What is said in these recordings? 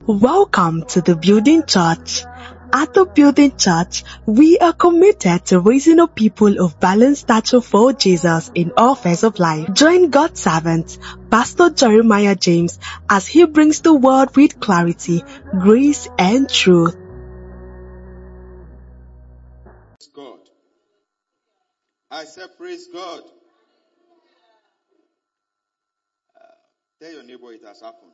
Welcome to the Building Church. At the Building Church, we are committed to raising a people of balanced stature for Jesus in all spheres of life. Join God's servant, Pastor Jeremiah James, as he brings the word with clarity, grace, and truth. Praise God. I said, praise God. Tell your neighbor it has happened.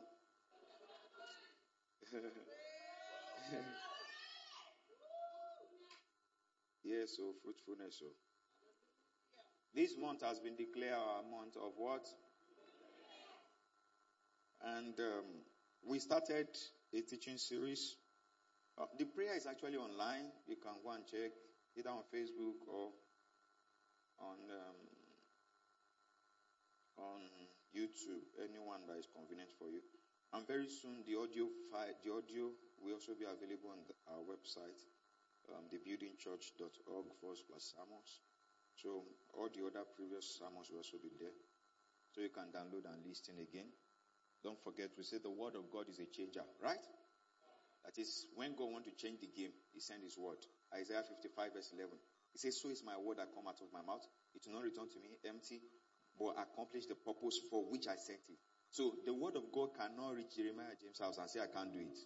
Yes, so fruitfulness. So this month has been declared our month of what? And we started a teaching series. The prayer is actually online. You can go and check either on Facebook or on YouTube. Anyone that is convenient for you. And very soon the audio will also be available on our website. thebuildingchurch.org/sermons. So all the other previous sermons will also be there. So you can download and listen again. Don't forget, we say the word of God is a changer, right? That is, when God wants to change the game, he sent his word. Isaiah 55 verse 11. He says, so is my word that come out of my mouth. It will not return to me empty, but accomplish the purpose for which I sent it. So the word of God cannot reach Jeremiah James' house and say, I can't do it.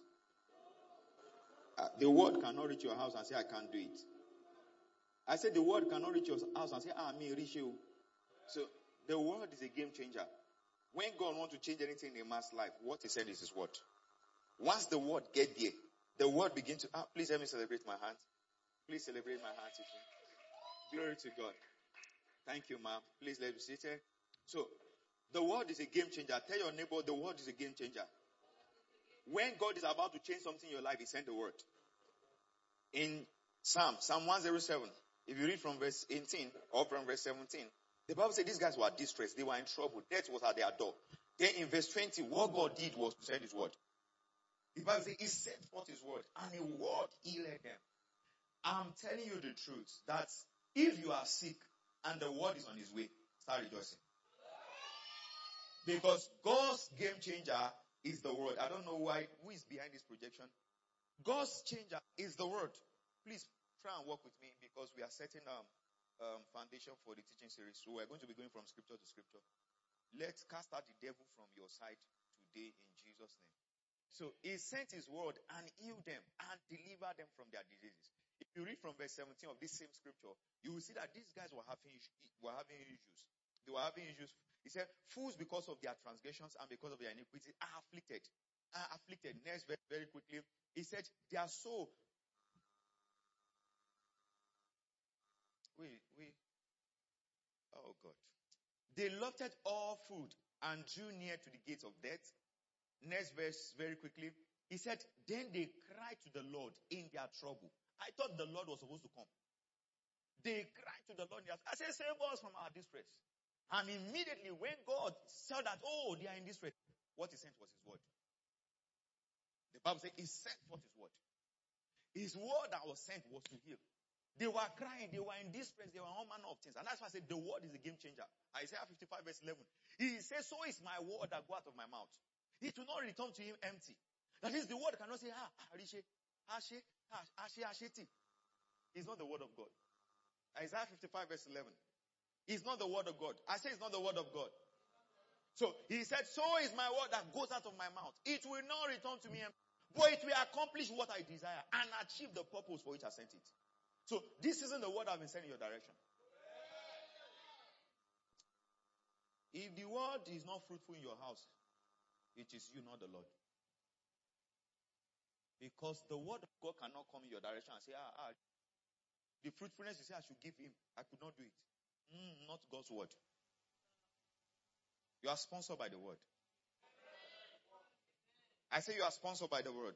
The word cannot reach your house and say, I can't do it. I said the word cannot reach your house and say, me reach you. So the word is a game changer. When God wants to change anything in a man's life, what he said is his word. Once the word get there, the word begins to, please help me celebrate my hand. Please celebrate my hand. Glory to God. Thank you, ma'am. Please let me sit here. So the word is a game changer. Tell your neighbor the word is a game changer. When God is about to change something in your life, he sent the word. In Psalm 107, if you read from verse 18 or from verse 17, the Bible says these guys were distressed. They were in trouble. Death was at their door. Then in verse 20, what God did was to send his word. The Bible says he sent forth his word and a word healed them. I'm telling you the truth that if you are sick and the word is on his way, start rejoicing. Because God's game changer is the word. I don't know who is behind this projection. God's changer is the word. Please try and work with me because we are setting foundation for the teaching series. So we're going to be going from scripture to scripture. Let's cast out the devil from your side today in Jesus' name. So he sent his word and healed them and delivered them from their diseases. If you read from verse 17 of this same scripture, you will see that these guys were having issues. They were having issues. He said, fools because of their transgressions and because of their iniquity are afflicted. Next verse, very quickly. He said, their soul. Oh God. They loathed all food and drew near to the gates of death. Next verse, very quickly. He said, then they cried to the Lord in their trouble. I thought the Lord was supposed to come. They cried to the Lord. I said, save us from our distress. And immediately when God saw that, they are in distress, what he sent was his word. The Bible says he sent forth his word. His word that was sent was to heal. They were crying, they were in distress, they were all manner of things. And that's why I said the word is a game changer. Isaiah 55 verse 11. He says, so is my word that go out of my mouth. It will not return to him empty. That is, the word cannot say, it's not the word of God. Isaiah 55 verse 11. It's not the word of God. I say it's not the word of God. So he said, so is my word that goes out of my mouth. It will not return to me empty, but it will accomplish what I desire and achieve the purpose for which I sent it. So this isn't the word I've been sending in your direction. If the word is not fruitful in your house, it is you, not the Lord. Because the word of God cannot come in your direction and say, the fruitfulness you say I should give him, I could not do it. Not God's word. You are sponsored by the word. I say you are sponsored by the word.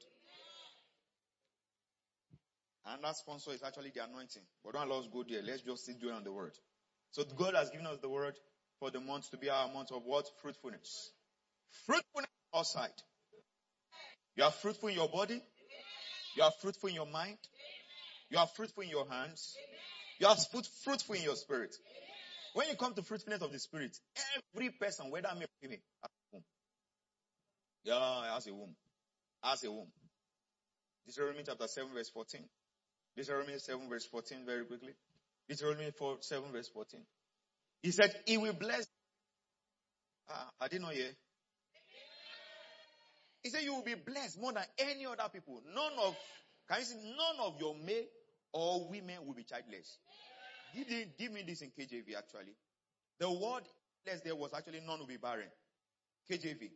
And that sponsor is actually the anointing. But don't let us go there. Let's just sit doing on the word. So God has given us the word for the month to be our month of what? Fruitfulness. Fruitfulness outside. You are fruitful in your body. You are fruitful in your mind. You are fruitful in your hands. You are fruitful in your spirit. When you come to fruitfulness of the spirit, every person, whether male or female, has a womb. Yeah, has a womb. as a womb. Deuteronomy chapter 7 verse 14. Deuteronomy 7 verse 14 very quickly. Deuteronomy 7 verse 14. He said, he will bless. I didn't know yet. He said, you will be blessed more than any other people. Can you see, none of your male or women will be childless. Give me this in KJV actually. The word blessed there was actually none will be barren. KJV.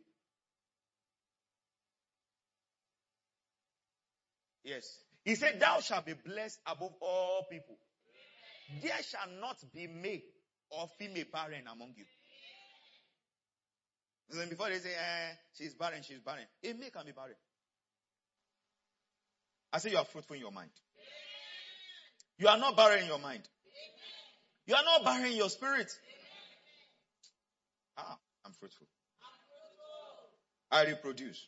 Yes. He said, thou shalt be blessed above all people. There shall not be male or female barren among you. Then before they say, she's barren. A male can be barren. I say you are fruitful in your mind. You are not barren in your mind. You are not barren in your spirit. I'm fruitful. I reproduce.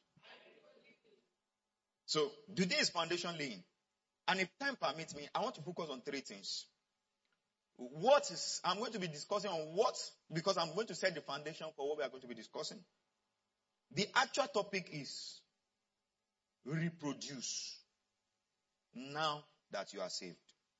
So today is foundation laying. And if time permits me, I want to focus on three things. I'm going to be discussing on what, because I'm going to set the foundation for what we are going to be discussing. The actual topic is reproduce now that you are saved.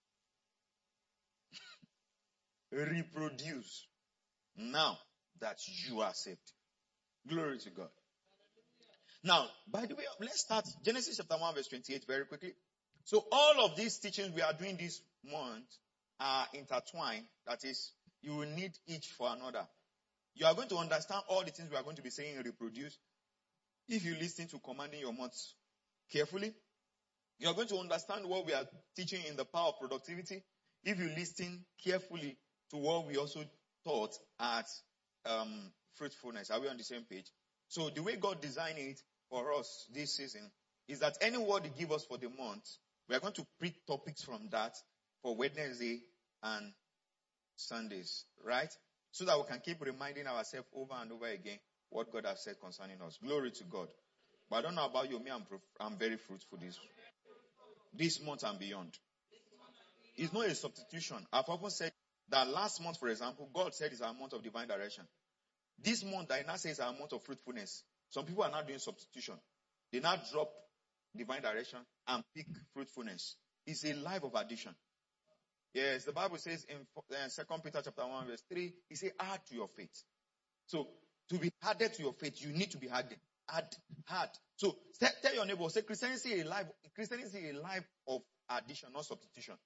Reproduce now that you are saved. Glory to God. Now, by the way, let's start Genesis chapter 1 verse 28 very quickly. So all of these teachings we are doing this month are intertwined. That is, you will need each for another. You are going to understand all the things we are going to be saying and reproduce if you listen to Commanding Your Months carefully. You are going to understand what we are teaching in the power of productivity if you listen carefully to what we also taught at fruitfulness. Are we on the same page? So the way God designed it for us this season is that any word He gives us for the month, we are going to pick topics from that for Wednesday and Sundays, right? So that we can keep reminding ourselves over and over again what God has said concerning us. Glory to God. But I don't know about you, I'm very fruitful this month and beyond. It's not a substitution. I've often said that last month, for example, God said it's our month of divine direction. This month, I now say it's our month of fruitfulness. Some people are now doing substitution. They now drop divine direction and pick fruitfulness. It's a life of addition. Yes, the Bible says in 2 Peter chapter 1 verse 3, it says add to your faith. So, to be added to your faith, you need to be added. Add. So, tell your neighbor, say Christianity is a life of addition, not substitution.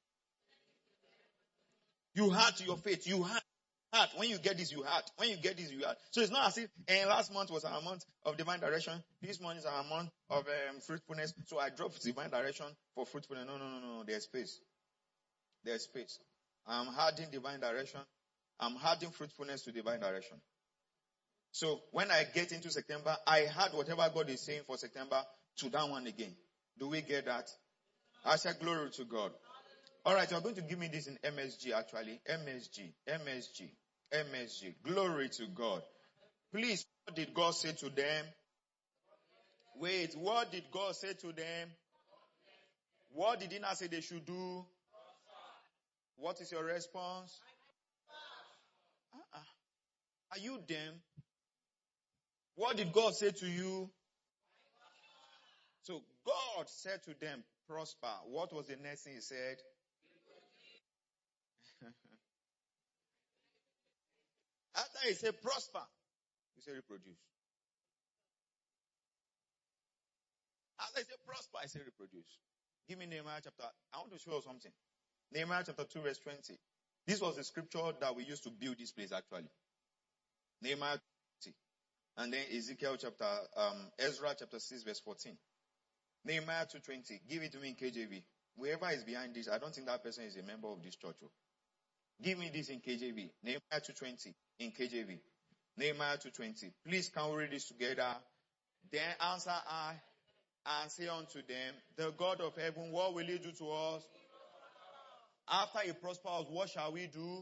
You add to your faith. You add. When you get this, you add. When you get this, you add. So it's not as if last month was our month of divine direction. This month is our month of fruitfulness. So I dropped divine direction for fruitfulness. No. There's space. There's space. I'm adding divine direction. I'm adding fruitfulness to divine direction. So when I get into September, I add whatever God is saying for September to that one again. Do we get that? I said glory to God. Alright, you're going to give me this in MSG actually. MSG. Glory to God. Please, what did God say to them? Wait, what did God say to them? What did He not say they should do? What is your response? Are you them? What did God say to you? So God said to them, prosper. What was the next thing He said? After He said prosper, He said reproduce. After He said prosper, He said reproduce. Give me Nehemiah chapter. I want to show you something. Nehemiah chapter 2 verse 20. This was the scripture that we used to build this place actually. Nehemiah 20. And then Ezekiel chapter, Ezra chapter 6 verse 14. Nehemiah 2:20. Give it to me in KJV. Whoever is behind this, I don't think that person is a member of this church. Give me this in KJV. Nehemiah 2:20 in KJV. Nehemiah 2:20. Please, can we read this together? Then answer I and say unto them, the God of heaven, what will He do to us? After He prospers, what shall we do?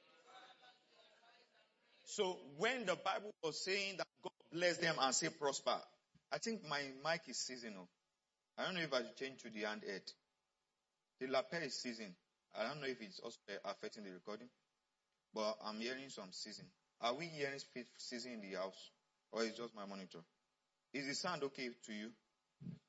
So when the Bible was saying that God bless them and say prosper, I think my mic is seasonal. I don't know if I should change to the hand head. The lapel is season. I don't know if it's also affecting the recording, but I'm hearing some season. Are we hearing season in the house, or is it just my monitor? Is the sound okay to you?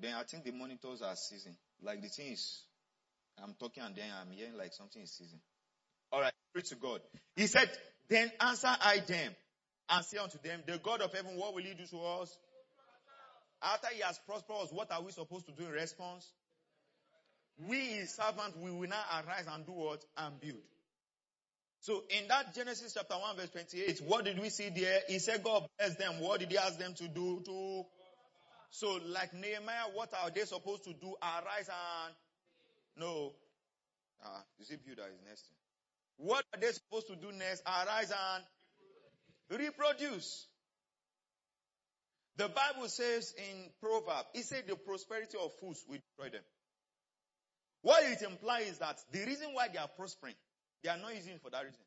Then I think the monitors are ceasing. Like the thing is, I'm talking and then I'm hearing like something is ceasing. Alright, pray to God. He said, then answer I them and say unto them, the God of heaven, what will he do to us? After he has prospered us, what are we supposed to do in response? We, his servants, we will now arise and do what? And build. So in that Genesis chapter 1 verse 28, what did we see there? He said God bless them. What did he ask them to do? So like Nehemiah, what are they supposed to do? Arise and... No. You see builder is next. What are they supposed to do next? Arise and reproduce. The Bible says in Proverbs, it said the prosperity of fools will destroy them. What it implies is that the reason why they are prospering, they are not using it for that reason.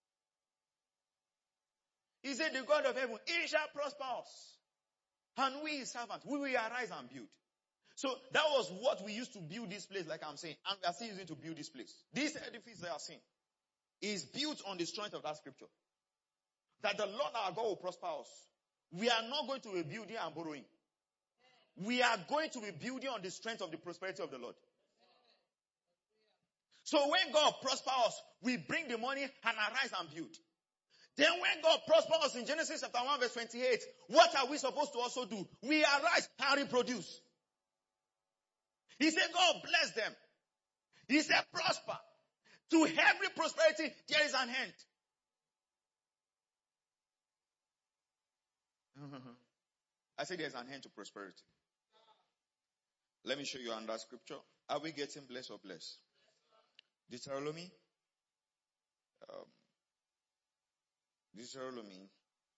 He said, the God of heaven, he shall prosper us. And we, his servants, we will arise and build. So that was what we used to build this place, like I'm saying. And we are still using to build this place. This edifice they are seeing is built on the strength of that scripture. That the Lord our God will prosper us. We are not going to be building and borrowing. We are going to be building on the strength of the prosperity of the Lord. So when God prospers us, we bring the money and arise and build. Then when God prospers us in Genesis chapter 1 verse 28, what are we supposed to also do? We arise and reproduce. He said, God bless them. He said, prosper. To every prosperity, there is an end. I said there's an end to prosperity. Let me show you another scripture. Are we getting blessed or blessed? Deuteronomy. Deuteronomy.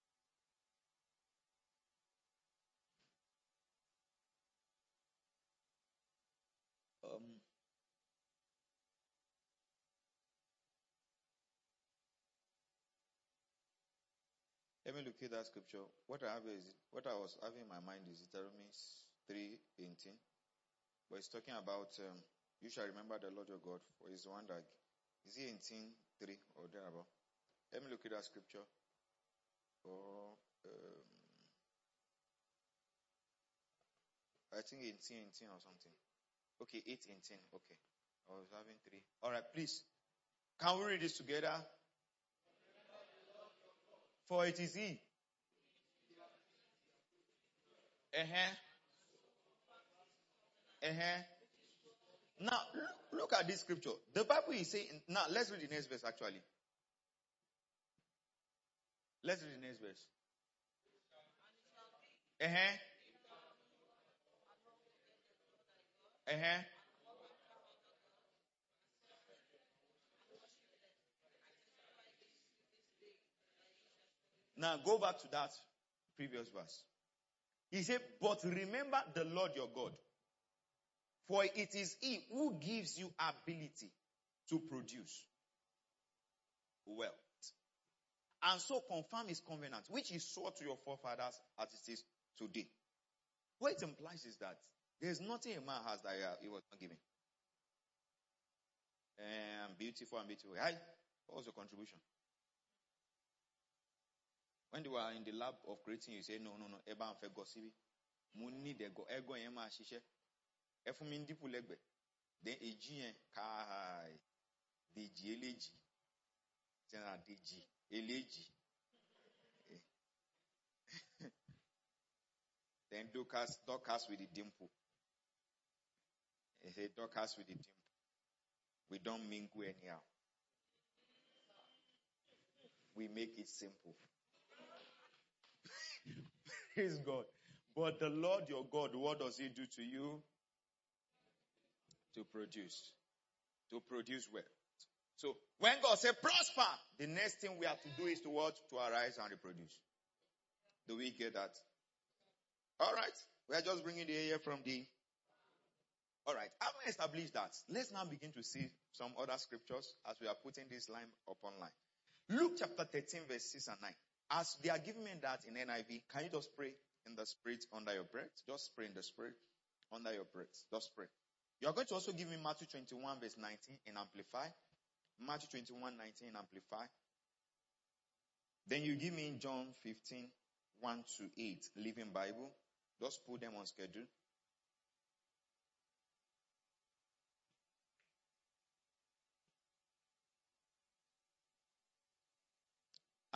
Let me look at that scripture. What I was having in my mind is Deuteronomy 3:18. But it's talking about, you shall remember the Lord your God, for he's the one that, is it 18:3 or thereabout? Let me look at that scripture. I think 18 or something. Okay, 8:18. Okay. I was having 3. Alright, please. Can we read this together? For it is he. Now, look at this scripture. The Bible is saying, now let's read the next verse actually. Let's read the next verse. Now go back to that previous verse. He said, but remember the Lord your God. For it is he who gives you ability to produce wealth. And so confirm his covenant, which he swore to your forefathers as it is today. What it implies is that there's nothing a man has that he was not given. I'm beautiful. Hi, what was your contribution? When they were in the lab of creating, you say, no. Eba and fe gosibi. Muni de go ego yema shishe. Efumindi pulegbe. Then eji kai. Deji eleji. Tena deji eleji. Then Dorcas with the dimple. Dorcas with the dimple. We don't mingle anyhow. We make it simple. Praise God. But the Lord your God, what does he do to you? To produce. To produce wealth. So when God says prosper, the next thing we have to do is to what? To arise and reproduce. Do we get that? Alright. We are just bringing the air from the... Alright. Having established that, let's now begin to see some other scriptures as we are putting this line upon line. Luke chapter 13 verse 6 and 9. As they are giving me that in NIV, can you just pray in the spirit under your breath? Just pray in the spirit under your breath. Just pray. You are going to also give me Matthew 21 verse 19 in Amplify. Matthew 21:19 in Amplify. Then you give me John 15:1-8 Living Bible. Just put them on schedule.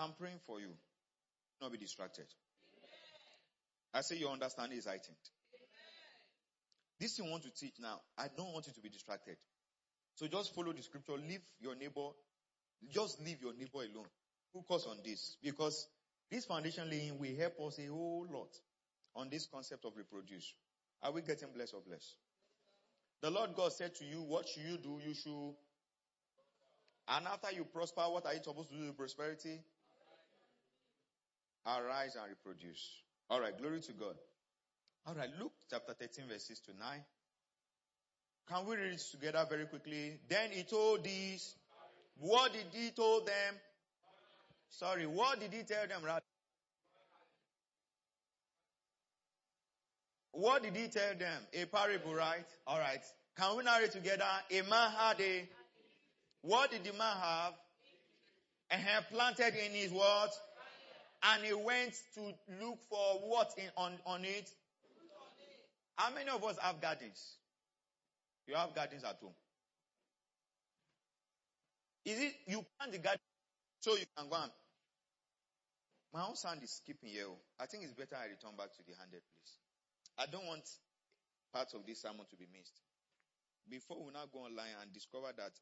I'm praying for you. Not be distracted. I say your understanding is heightened. This you want to teach now, I don't want you to be distracted. So just follow the scripture. Leave your neighbor. Just leave your neighbor alone. Focus on this. Because this foundation laying will help us a whole lot on this concept of reproduce. Are we getting blessed or blessed? The Lord God said to you, what should you do? You should. And after you prosper, what are you supposed to do with prosperity? Arise and reproduce. Alright, glory to God. Alright, Luke chapter 13 verse 6 to 9. Can we read it together very quickly? Then he told these. What did he tell them? Sorry, what did he tell them? What did he tell them? A parable, right? Alright. Can we narrate together? A man had a... What did the man have? And he planted in his what? And he went to look for what on it? How many of us have gardens? You have gardens at home. Is it you plant the garden so you can go and... My own sound is skipping here. I think it's better I return back to the handed, please. I don't want parts of this sermon to be missed. Before we now go online and discover that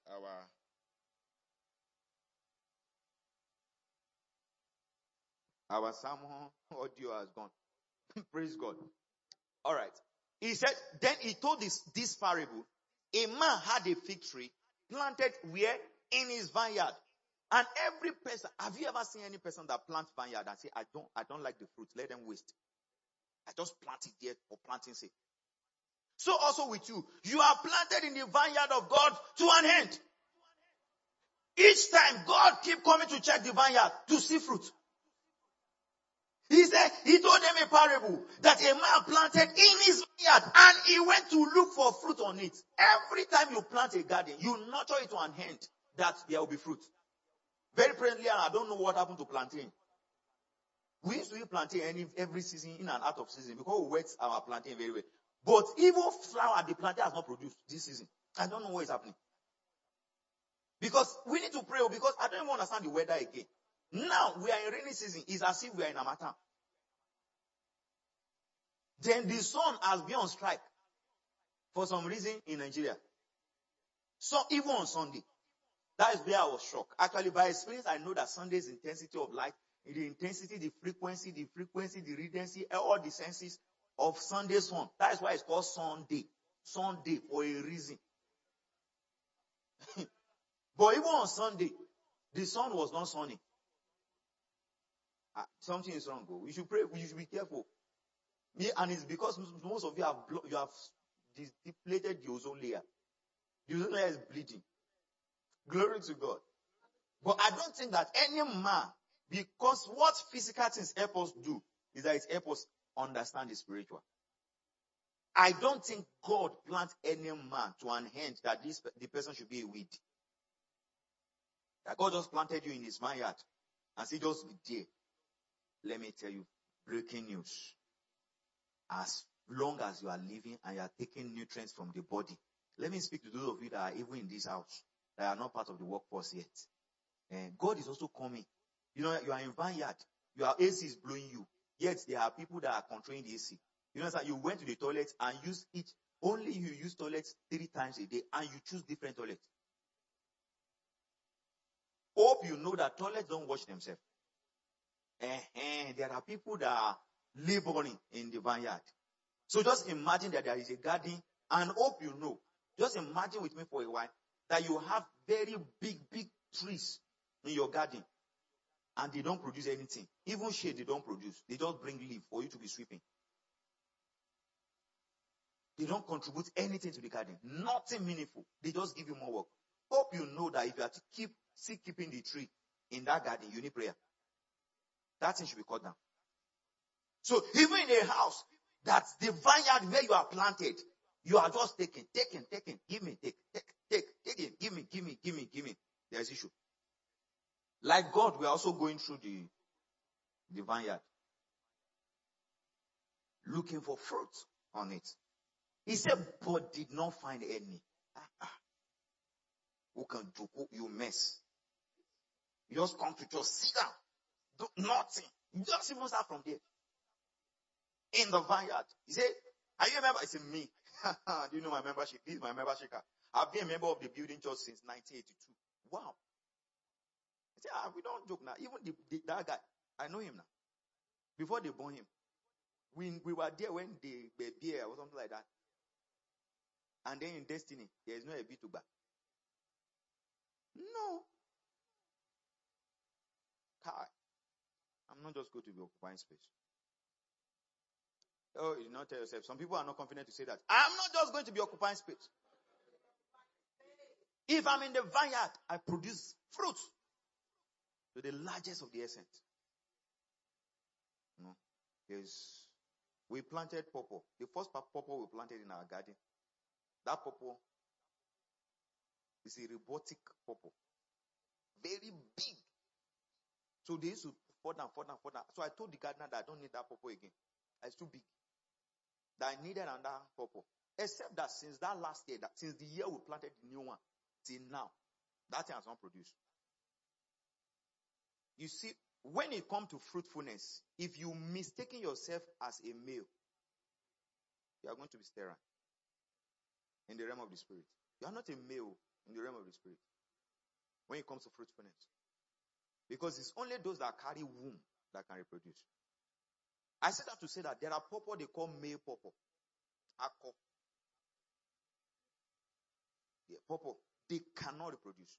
our sermon audio has gone. Praise God. All right. He said, then he told this parable. A man had a fig tree planted where? In his vineyard. And every person, have you ever seen any person that plants vineyard and say, I don't like the fruit, let them waste. I just plant it there for planting sake. So also with you, you are planted in the vineyard of God to an end. Each time God keep coming to check the vineyard to see fruit. He said, he told them a parable that a man planted in his vineyard and he went to look for fruit on it. Every time you plant a garden, you nurture it to an end that there will be fruit. Very presently, and I don't know what happened to plantain. We used to eat plantain every season, in and out of season, because we wet our plantain very well. But even flower, the plantain has not produced this season. I don't know what is happening. Because we need to pray, because I don't even understand the weather again. Now, we are in rainy season. It's as if we are in Harmattan. Then the sun has been on strike for some reason in Nigeria. So even on Sunday. That is where I was shocked. Actually, by experience, I know that Sunday's intensity of light, the intensity, the frequency, the redency, all the senses of Sunday's sun. That is why it's called Sunday. Sunday for a reason. But even on Sunday, the sun was not sunny. Something is wrong. You should pray. You should be careful. And it's because most of you have depleted the ozone layer. The ozone layer is bleeding. Glory to God. But I don't think that any man, because what physical things help us do is that it helps us understand the spiritual. I don't think God plants any man to an end that the person should be a weed. That God just planted you in his vineyard and say just be there. Let me tell you, breaking news. As long as you are living and you are taking nutrients from the body, let me speak to those of you that are even in this house, that are not part of the workforce yet. And God is also coming. You know, you are in vineyard. Your AC is blowing you. Yet there are people that are controlling the AC. You know, you went to the toilet and only you use toilets 3 times a day and you choose different toilets. Hope you know that toilets don't wash themselves. There are people that are laboring in the vineyard. So just imagine that there is a garden, and hope you know. Just imagine with me for a while that you have very big trees in your garden and they don't produce anything. Even shade they don't produce. They just bring leaf for you to be sweeping. They don't contribute anything to the garden. Nothing meaningful. They just give you more work. Hope you know that if you are to still keeping the tree in that garden, you need prayer. That thing should be cut down. So even in a house, that's the vineyard where you are planted, you are just taking, give me, take, give me. There's issue. Like God, we are also going through the vineyard, looking for fruit on it. He said, but did not find any. Who can do? You mess. You just come to just sit down Nothing. Just even start from there. In the vineyard. He said, are you a member? I said, me. Do you know my membership? This is my membership card. I've been a member of the building church since 1982. Wow. I said, we don't joke now. Even that guy, I know him now. Before they born him. We were there when they were beer or something like that. And then in Destiny, there is no a bit to back. No. I'm not just going to be occupying space. Oh, you did not tell yourself. Some people are not confident to say that. I'm not just going to be occupying space. If I'm in the vineyard, I produce fruits to the largest of the essence. No. We planted pawpaw. The first pawpaw we planted in our garden. That pawpaw is a robotic pawpaw. Very big. So they used to further. So I told the gardener that I don't need that pawpaw again. It's too big. That I needed another pawpaw. Except that since that last year, since the year we planted the new one, till now, that thing has not produced. You see, when it comes to fruitfulness, if you mistaken yourself as a male, you are going to be sterile in the realm of the spirit. You are not a male in the realm of the spirit when it comes to fruitfulness. Because it's only those that carry womb that can reproduce. I said that to say that there are pawpaw they call male pawpaw. Akko. Yeah, pawpaw. They cannot reproduce.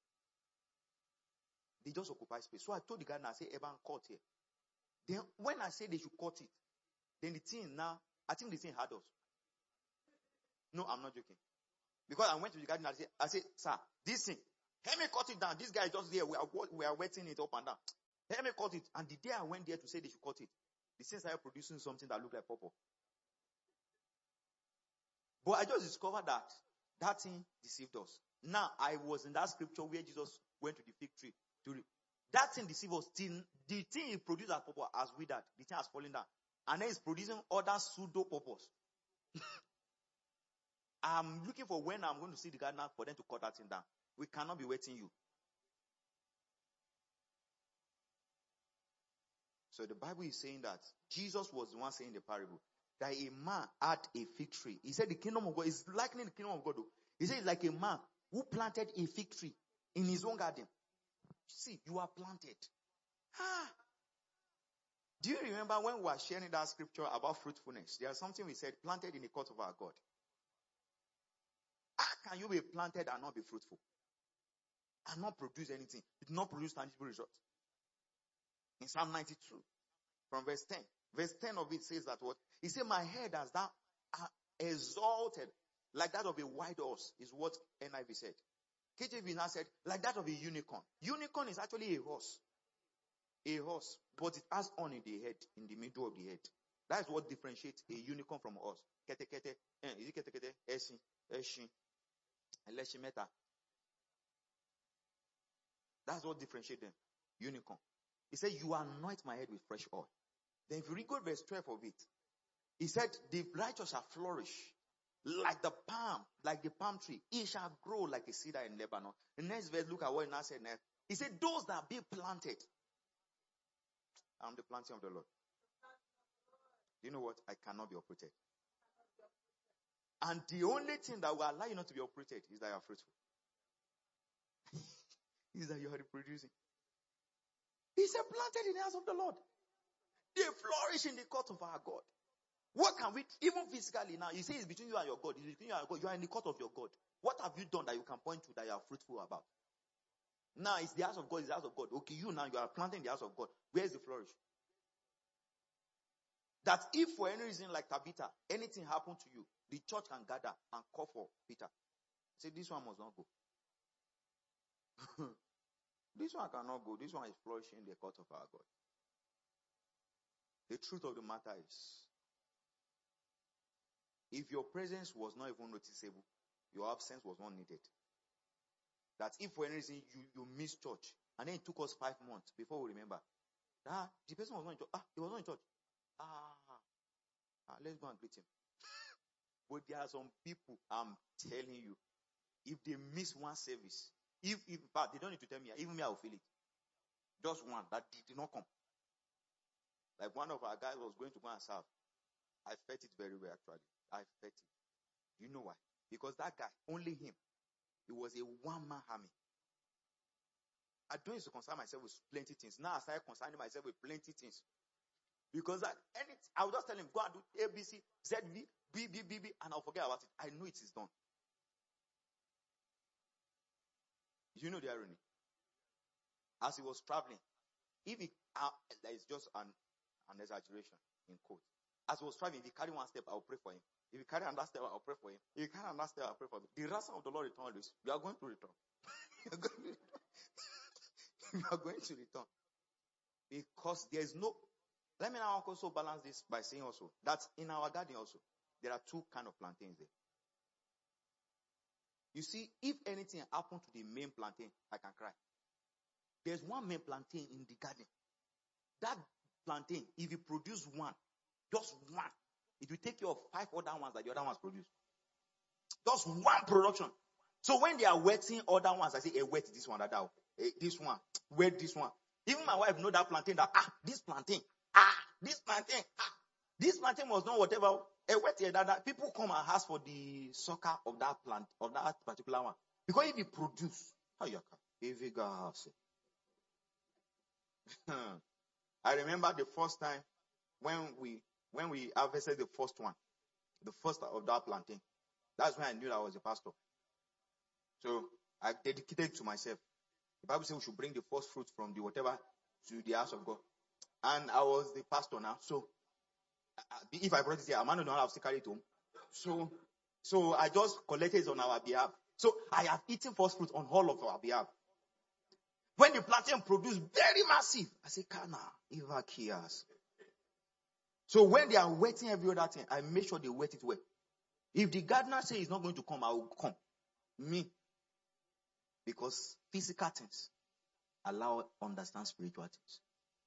They just occupy space. So I told the gardener, I said, Evan, cut here. Then when I said they should cut it, then the thing now, I think the thing had us. No, I'm not joking. Because I went to the gardener, I said, sir, this thing, help me cut it down. This guy is just there. We are wetting it up and down. Help me cut it. And the day I went there to say they should cut it, the thing started producing something that looked like pawpaw. But I just discovered that thing deceived us. Now, I was in that scripture where Jesus went to the fig tree. That thing deceived us. The thing he produced as pawpaw has withered. The thing has fallen down. And then it's producing other pseudo pawpaws. I'm looking for when I'm going to see the gardener for them to cut that thing down. We cannot be waiting you. So the Bible is saying that Jesus was the one saying the parable. That a man had a fig tree. He said the kingdom of God is likening the kingdom of God. He said it's like a man who planted a fig tree in his own garden. See, you are planted. Do you remember when we were sharing that scripture about fruitfulness? There's something we said, planted in the court of our God. How can you be planted and not be fruitful? And not produce anything? It not produce tangible results. In Psalm 92, from verse 10. Verse 10 of it says that what? He said, my head has that exalted like that of a white horse, is what NIV said. KJV now said, like that of a unicorn. Unicorn is actually a horse. A horse. But it has on in the head, in the middle of the head. That is what differentiates a unicorn from a horse. Kete kete. Is it kete kete? Eshin. Eleshimeta. That's what differentiates them. Unicorn. He said, you anoint my head with fresh oil. Then if you read verse 12 of it, he said, the righteous shall flourish like the palm tree. It shall grow like a cedar in Lebanon. The next verse, look at what he now said next. He said, those that be planted. I'm the planting of the Lord. You know what? I cannot be uprooted. And the only thing that will allow you not to be uprooted is that you are fruitful. Is that you are reproducing. He said, planted in the house of the Lord. They flourish in the court of our God. What can we, even physically now, you say it's between you and your God. It's between you and your God. You are in the court of your God. What have you done that you can point to that you are fruitful about? Now it's the house of God, it's the house of God. Okay, you are planting the house of God. Where is the flourish? That if for any reason like Tabitha, anything happened to you, the church can gather and call for Peter. Say, this one must not go. This one cannot go. This one is flourishing in the court of our God. The truth of the matter is, if your presence was not even noticeable, your absence was not needed. That if for any reason you missed church, and then it took us 5 months before we remember, the person was not in church. He was not in church. Let's go and greet him. But there are some people, I'm telling you, if they miss one service, if in fact, they don't need to tell me, even me, I will feel it. Just one that did not come. Like one of our guys was going to go and serve. I felt it very well, actually. I felt it. You know why? Because that guy, only him, it was a one-man army. I don't used to concern myself with plenty things. Now I started concerning myself with plenty things. Because I would just tell him, go and do A, B, C, Z, V, B, B, B, B, and I'll forget about it. I know it is done. You know the irony? As he was traveling, if he, there is just an exaggeration in quote. As he was traveling, if he carry one step, I will pray for him. If he carry another step, I will pray for him. If he carry another step, I will pray for him. The ransom of the Lord return this. You are going to return. You are going to return. You are going to return. Because there is no. Let me now also balance this by saying also that in our garden also, there are two kind of plantains there. You see, if anything happened to the main plantain, I can cry. There's one main plantain in the garden. That plantain, if you produce one, just one, it will take care of 5 other ones that the other ones produce. Just one production. So when they are wetting other ones, I say, hey, wet this one, this one, wet this one. Even my wife know that plantain, this plantain was not whatever. That people come and ask for the sucker of that plant, of that particular one. Because if you produce, I remember the first time when we harvested the first one, the first of that plantain. That's when I knew I was a pastor. So I dedicated to myself. The Bible says we should bring the first fruit from the whatever to the house of God. And I was the pastor now. So if I brought it here, I might not have to carry it home. So I just collected it on our behalf. So I have eaten first fruit on all of our behalf. When the plantain produced very massive, I say, Kana, Eva Kias. So when they are wetting every other thing, I make sure they wet it well. If the gardener says he's not going to come, I will come. Me. Because physical things allow understand spiritual things.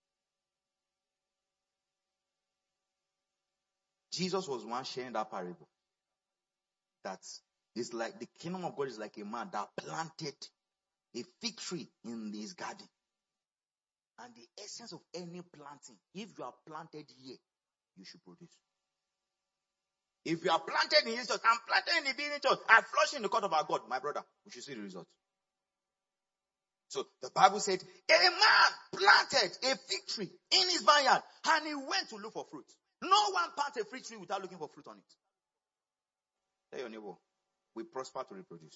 Jesus was once sharing that parable. That it's like the kingdom of God is like a man that planted a fig tree in his garden. And the essence of any planting, if you are planted here, you should produce. If you are planted in this church, I'm planted in the building church, I'm flushing in the court of our God, my brother, we should see the result. So the Bible said, a man planted a fig tree in his vineyard and he went to look for fruit. No one plants a fig tree without looking for fruit on it. Tell your neighbor, we prosper to reproduce.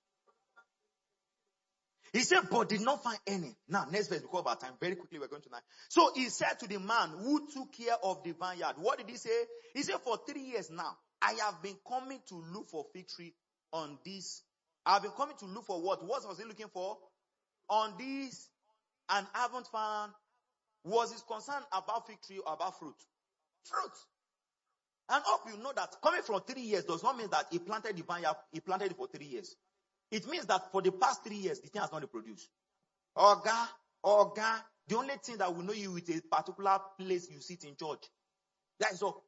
He said, but did not find any. Now, next verse, because of our time, very quickly we're going to now. So he said to the man who took care of the vineyard, what did he say? He said, for 3 years now, I have been coming to look for fig tree on this. I've been coming to look for what? What was he looking for? On this, and haven't found. Was his concern about fig tree or about fruit? Fruit. And hope you know that coming from 3 years does not mean that he planted the vineyard, he planted it for 3 years. It means that for the past 3 years, the thing has not reproduced. Oga, the only thing that will know you with a particular place you sit in church. That is all.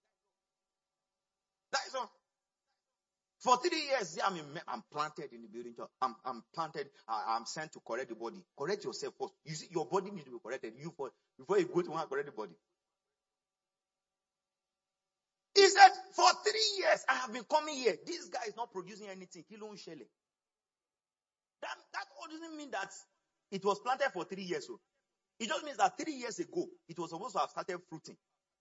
That is all. For 3 years, I'm planted in the building church. I'm planted. I'm sent to correct the body. Correct yourself first. You see, your body needs to be corrected. Before you go to one, correct the body. He said, for 3 years, I have been coming here. This guy is not producing anything. That doesn't mean that it was planted for 3 years. So it just means that 3 years ago, it was supposed to have started fruiting.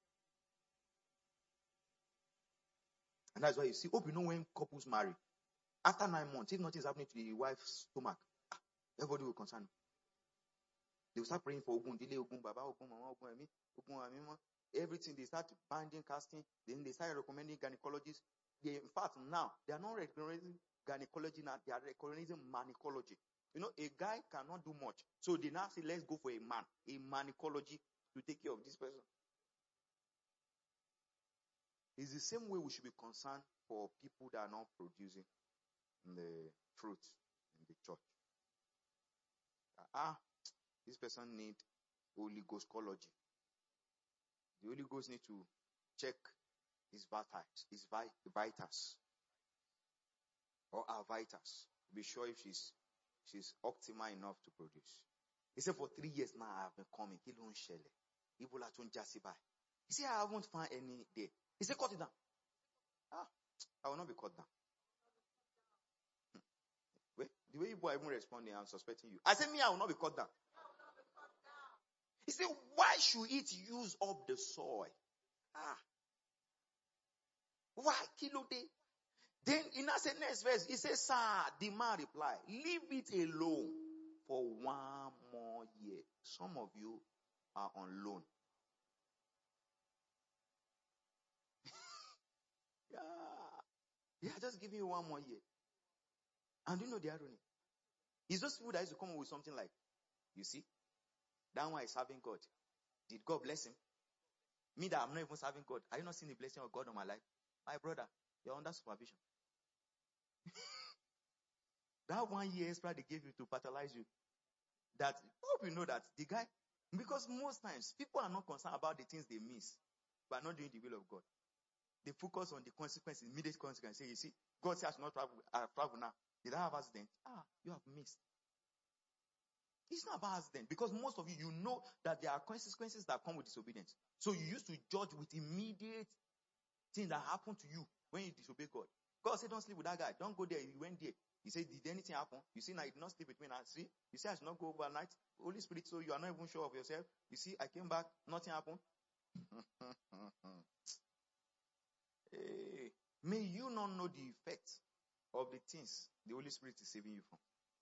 And that's why you see, hope you know when couples marry. After 9 months, if nothing is happening to the wife's stomach, everybody will concern. They will start praying for Ogun, Dile Ogun, Baba Ogun, Mama Ogun, Emi, Ogun, Amima. Everything, they start binding, casting. Then they start recommending gynecologists. In fact, now, they are not recognizing gynecology now. They are recognizing mannicology. You know, a guy cannot do much. So they now say, let's go for a man, a mannicology to take care of this person. It's the same way we should be concerned for people that are not producing the fruit in the church. This person needs Holy Ghostology. The Holy Ghost needs to check his vitals, or our vitals, to be sure if she's optimal enough to produce. He said, for 3 years now, I have been coming. He don't share. Ebola don't just by. He said, I haven't found any day. He said, cut it down. I will not be cut down. Wait, the way you are even responding, I'm suspecting you. I said, me, I will not be cut down. He said, why should it use up the soil? Why kilo day? Then in the next verse, he says, sir, the man replied, leave it alone for 1 more year. Some of you are on loan. Yeah, just give me 1 more year. And do you know the irony? It's those people that used to come up with something like, you see, that one is serving God. Did God bless him? Me that I'm not even serving God. Are you not seeing the blessing of God on my life? My brother, you're under supervision. That 1 year extra they gave you to fertilize you. That, I hope you know that the guy, because most times people are not concerned about the things they miss, but not doing the will of God. They focus on the consequences, immediate consequences. Say, you see, God says I should not travel now. Did I have accident? You have missed. It's not about accident because most of you know that there are consequences that come with disobedience. So you used to judge with immediate things that happen to you when you disobey God. God said, don't sleep with that guy. Don't go there. You went there. He said, did anything happen? You see, now you did not sleep with me now. See, you say I should not go overnight. Holy Spirit, so you are not even sure of yourself. You see, I came back, nothing happened. Hey, may you not know the effect of the things the Holy Spirit is saving you from.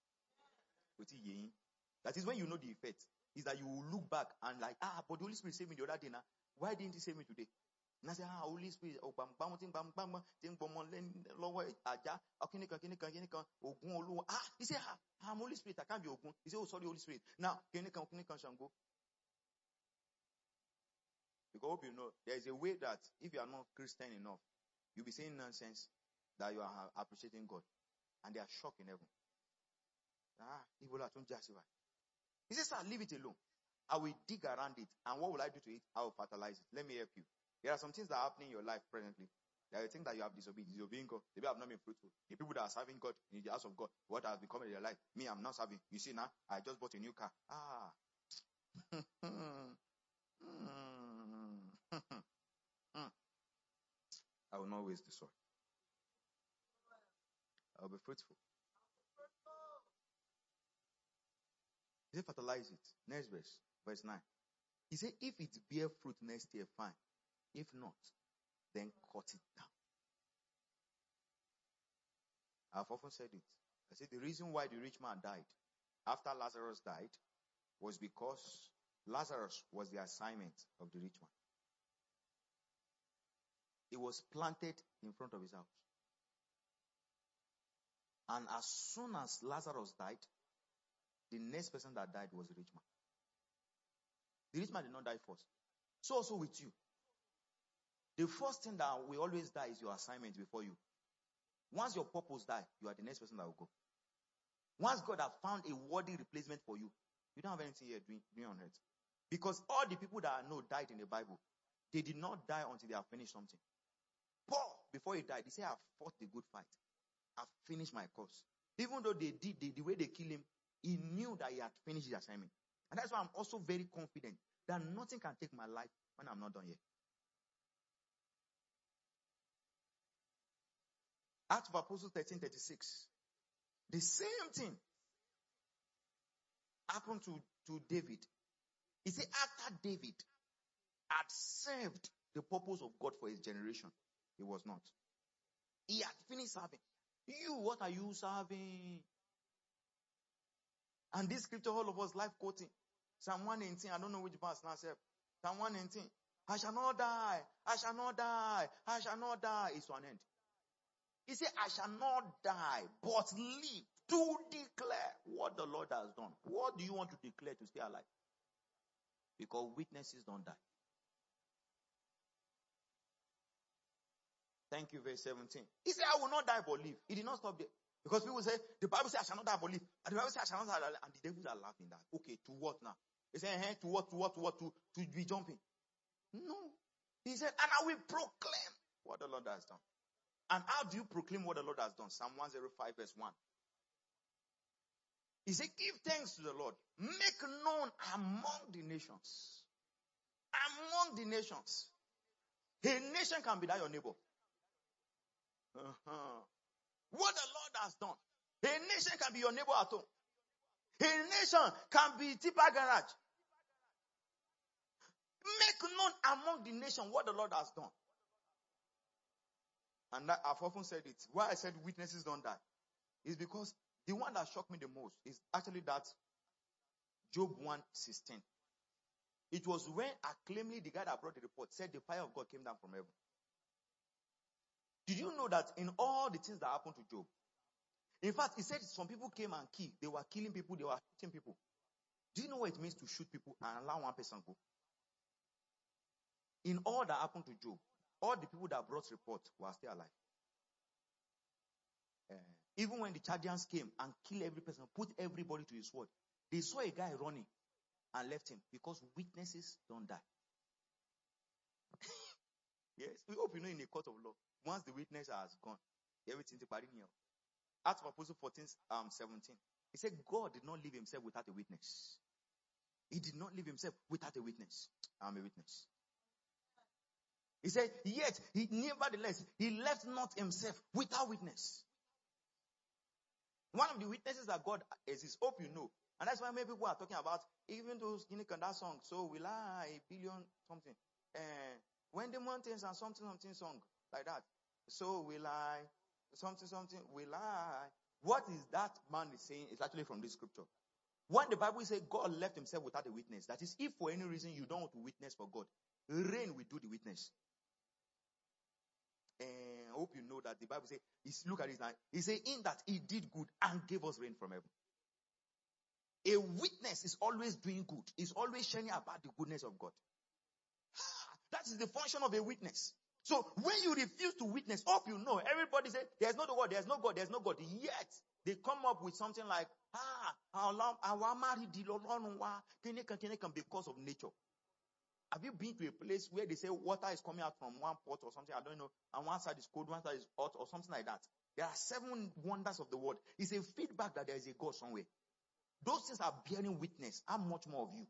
That is when you know the effect. Is that you will look back and like, but the Holy Spirit saved me the other day now. Why didn't he save me today? And I say, Holy Spirit, he said, I'm Holy Spirit, I can't be Ogun. He said, oh, sorry, Holy Spirit. Now, Shango. Because I hope you know, there is a way that if you are not Christian enough, you'll be saying nonsense that you are appreciating God. And they are shocked in heaven. He says, sir, leave it alone. I will dig around it. And what will I do to it? I will fertilize it. Let me help you. There are some things that are happening in your life presently. There are things that you have disobeying God. Maybe I have not been fruitful. The people that are serving God in the house of God, what has become in their life? Me, I'm not serving. You see now, I just bought a new car. I will not waste the soil. I will be fruitful. He said, fertilize it. Next verse 9. He said, if it bear fruit next year, fine. If not, then cut it down. I've often said it. I said the reason why the rich man died after Lazarus died was because Lazarus was the assignment of the rich man. It was planted in front of his house. And as soon as Lazarus died, the next person that died was the rich man. The rich man did not die first. So also with you. The first thing that will always die is your assignment before you. Once your purpose dies, you are the next person that will go. Once God has found a worthy replacement for you, you don't have anything here doing on earth. Because all the people that I know died in the Bible, they did not die until they have finished something. Paul, before he died, he said, I've fought the good fight. I've finished my course. Even though they did the way they killed him, he knew that he had finished his assignment. And that's why I'm also very confident that nothing can take my life when I'm not done yet. Acts of Apostles 13:36. The same thing happened to David. He said after David had served the purpose of God for his generation, he was not. He had finished serving. You, what are you serving? And this scripture, all of us life quoting. Psalm 118, I don't know which verse now, sir. Psalm 118. I shall not die. I shall not die. I shall not die. It's to an end. He said, I shall not die, but live to declare what the Lord has done. What do you want to declare to stay alive? Because witnesses don't die. Thank you, verse 17. He said, I will not die but live. He did not stop there. Because people say, the Bible says I shall not die but live. And the Bible says I shall not die. And the devils are laughing that. Okay, to what now? He said, to what? To be jumping. No. He said, and I will proclaim what the Lord has done. And how do you proclaim what the Lord has done? Psalm 105 verse 1. He said, give thanks to the Lord. Make known among the nations. Among the nations. A nation can be that your neighbor. What the Lord has done. A nation can be your neighbor at home. A nation can be Tipa Garage. Make known among the nation what the Lord has done. And I've often said it. Why I said witnesses don't die is because the one that shocked me the most is actually that Job 1:16. It was when acclaimingly the guy that brought the report said the fire of God came down from heaven. Did you know that in all the things that happened to Job, in fact, he said some people came and killed. They were killing people. They were shooting people. Do you know what it means to shoot people and allow one person go? In all that happened to Job, all the people that brought report were still alive. Even when the Chaldeans came and killed every person, put everybody to his sword, they saw a guy running and left him because witnesses don't die. Yes, we hope you know in a court of law, once the witness has gone, everything's a here. Acts of Apostles 14:17. He said God did not leave himself without a witness. He did not leave himself without a witness. I'm a witness. He said, yet, nevertheless, he left not himself without witness. One of the witnesses that God is hope you know. And that's why many people are talking about, even those that song, so will I, a billion something. When the mountains and something song, like that. So will I, something, will I. What is that man is saying is actually from this scripture. When the Bible says God left himself without a witness, that is, if for any reason you don't want to witness for God, rain will do the witness. I hope you know that the Bible says, look at this now. He said, in that he did good and gave us rain from heaven. A witness is always doing good. Is always sharing about the goodness of God. That is the function of a witness. So when you refuse to witness, hope you know, everybody say, there's no God, there's no God, there's no God. Yet, they come up with something like, because of nature. Have you been to a place where they say water is coming out from one pot or something? I don't know. And one side is cold, one side is hot or something like that. There are 7 wonders of the world. It's a feedback that there is a God somewhere. Those things are bearing witness. How much more of you?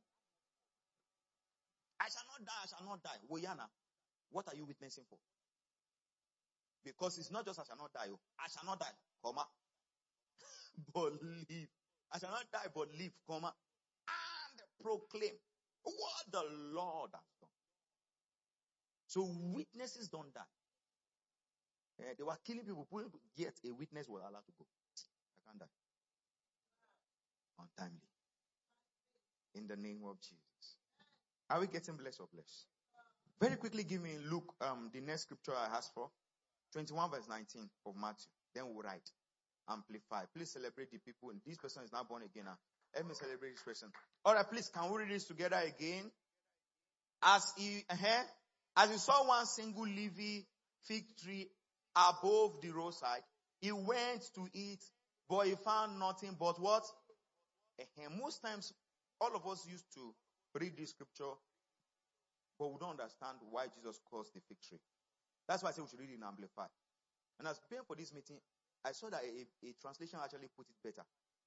I shall not die, I shall not die. Woyana, what are you witnessing for? Because it's not just I shall not die. I shall not die, comma. But live. I shall not die, but live, comma. And proclaim what the Lord has done. So witnesses don't die. They were killing people, yet a witness was allowed to go. I can't die. Untimely. In the name of Jesus. Are we getting blessed or blessed? Very quickly give me Luke, the next scripture I asked for. 21 verse 19 of Matthew. Then we'll write. Amplify. Please celebrate the people. And this person is now born again now. Let me celebrate this person. Alright, please, can we read this together again? As you saw one single leafy fig tree above the roadside, he went to it, but he found nothing but what? Most times, all of us used to read this scripture, but we don't understand why Jesus caused the fig tree. That's why I say we should read it in Amplify. And as preparing for this meeting, I saw that a translation actually put it better.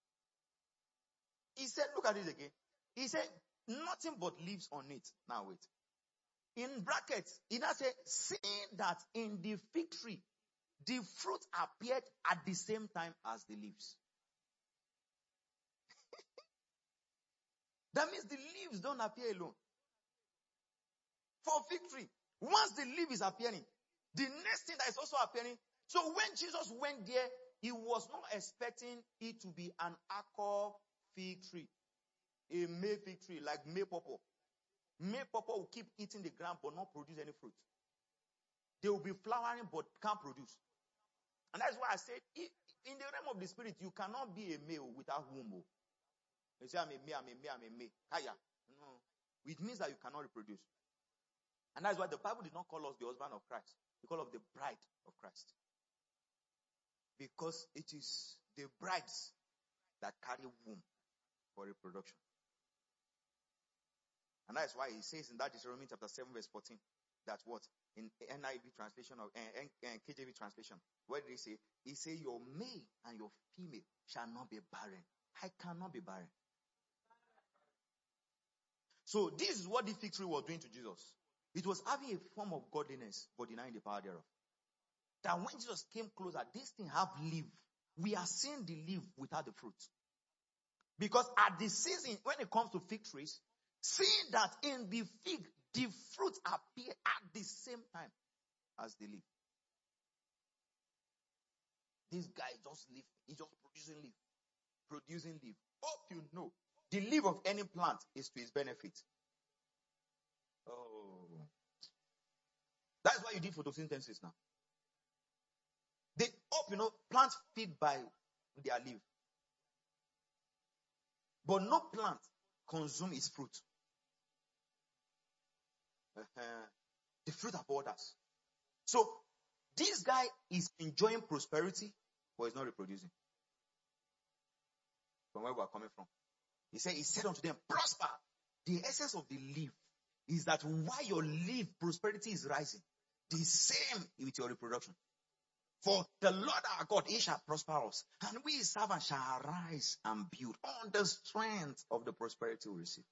He said, look at it again. He said, nothing but leaves on it. Now wait. In brackets, he now said, seeing that in the fig tree, the fruit appeared at the same time as the leaves. That means the leaves don't appear alone. For fig tree, once the leaf is appearing, the next thing that is also appearing. So when Jesus went there, he was not expecting it to be an acre fig tree, a May fig tree like May pawpaw. May pawpaw will keep eating the ground but not produce any fruit. They will be flowering but can't produce. And that's why I said, in the realm of the spirit, you cannot be a male without womb. You say, I'm a male. Kaya. No. It means that you cannot reproduce. And that's why the Bible did not call us the husband of Christ. It called us the bride of Christ. Because it is the brides that carry womb for reproduction. And that's why he says in that Deuteronomy chapter 7 verse 14, that what? In NIV translation of KJV translation, what did he say? He said, your male and your female shall not be barren. I cannot be barren. So this is what the fig tree was doing to Jesus. It was having a form of godliness, but denying the power thereof. That when Jesus came closer, this thing have leaf. We are seeing the leaf without the fruit. Because at the season, when it comes to fig trees, seeing that in the fig, the fruit appear at the same time as the leaf. This guy just leaf, he's just producing leaf. Hope you know, the leaf of any plant is to his benefit. Oh, that's why you did photosynthesis now. They hope, plants feed by their leaf. But no plant consumes its fruit. The fruit of others. So, this guy is enjoying prosperity, but he's not reproducing. From where we are coming from. He said unto them, prosper. The essence of the leaf is that while your leaf prosperity is rising, the same with your reproduction. For the Lord our God, he shall prosper us, and we his servants shall arise and build on the strength of the prosperity we receive.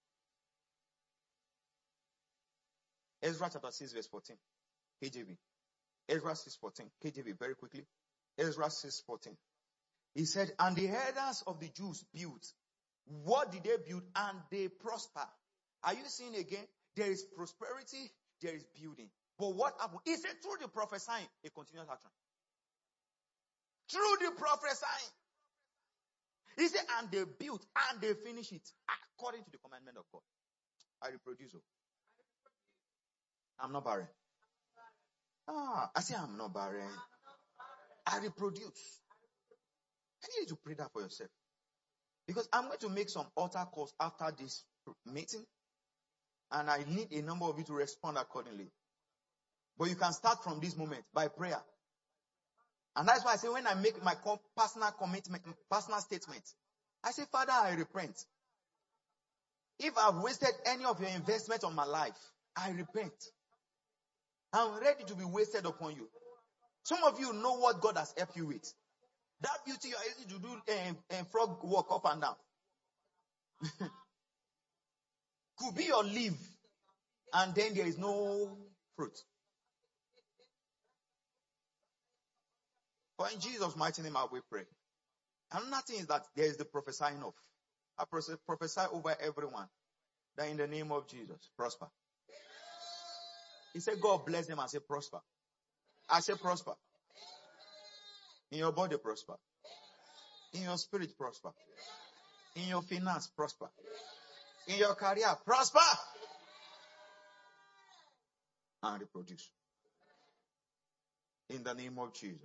Ezra chapter 6 verse 14, KJV. Ezra 6:14, KJV, very quickly. Ezra 6:14. He said, and the elders of the Jews built. What did they build? And they prosper. Are you seeing again? There is prosperity, there is building. But what happened? He said through the prophesying, a continuous action. Through the prophesying. He said, and they built and they finished it according to the commandment of God. I reproduce. I'm not barren. I say I'm not barren. I reproduce. I need you to pray that for yourself. Because I'm going to make some altar calls after this meeting. And I need a number of you to respond accordingly. But you can start from this moment by prayer. And that's why I say when I make my personal commitment, personal statement, I say, Father, I repent. If I've wasted any of your investment on my life, I repent. I'm ready to be wasted upon you. Some of you know what God has helped you with. That beauty you are easy to do frog walk up and down. Could be your leaf, and then there is no fruit. But in Jesus' mighty name, I will pray. Another thing is that there is the prophesying of. I prophesy over everyone that in the name of Jesus, prosper. He said, God bless them and say prosper. I say prosper. In your body, prosper. In your spirit, prosper. In your finance, prosper. In your career, prosper. And reproduce. In the name of Jesus.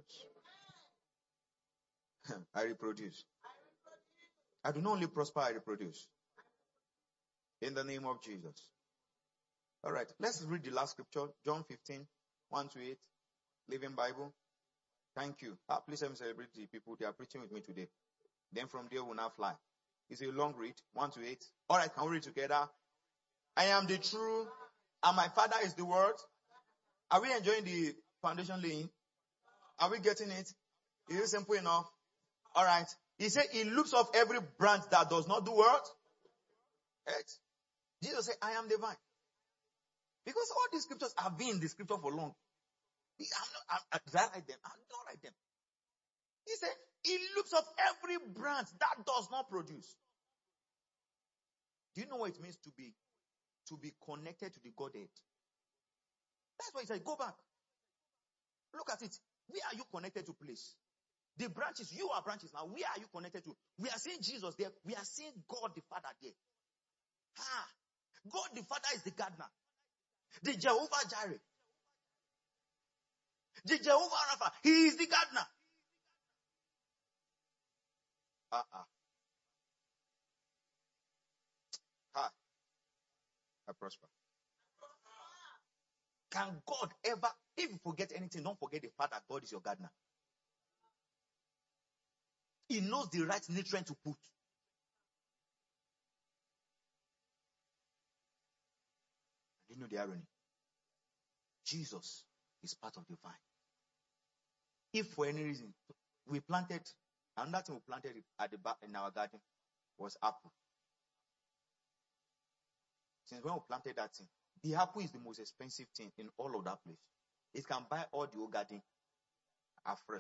I reproduce. I do not only prosper, I reproduce. In the name of Jesus. All right, let's read the last scripture. John 15, 1-8. Living Bible. Thank you. Please let me celebrate the people. They are preaching with me today. Then from there we'll now fly. It's a long read. 1-8. All right, can we read together? I am the true, and my Father is the word. Are we enjoying the foundation laying? Are we getting it? Is it simple enough? All right. He said he loops up every branch that does not do what? Right. Jesus said, I am the vine. Because all these scriptures have been in the scripture for long. Did I write them? I did not write them. He said he loops up every branch that does not produce. Do you know what it means to be connected to the Godhead? That's why he said, go back. Look at it. Where are you connected to place? The branches, you are branches now. Where are you connected to? We are seeing Jesus there. We are seeing God the Father there. God the Father is the gardener. The Jehovah Jireh. The Jehovah Rapha. He is the gardener. I prosper. Can God ever, if you forget anything, don't forget the fact that God is your gardener. He knows the right nutrient to put. Do you know the irony? Jesus is part of the vine. If for any reason we planted Another thing we planted at the back in our garden was apple. Since when we planted that thing, the apple is the most expensive thing in all of that place. It can buy all the whole garden afresh.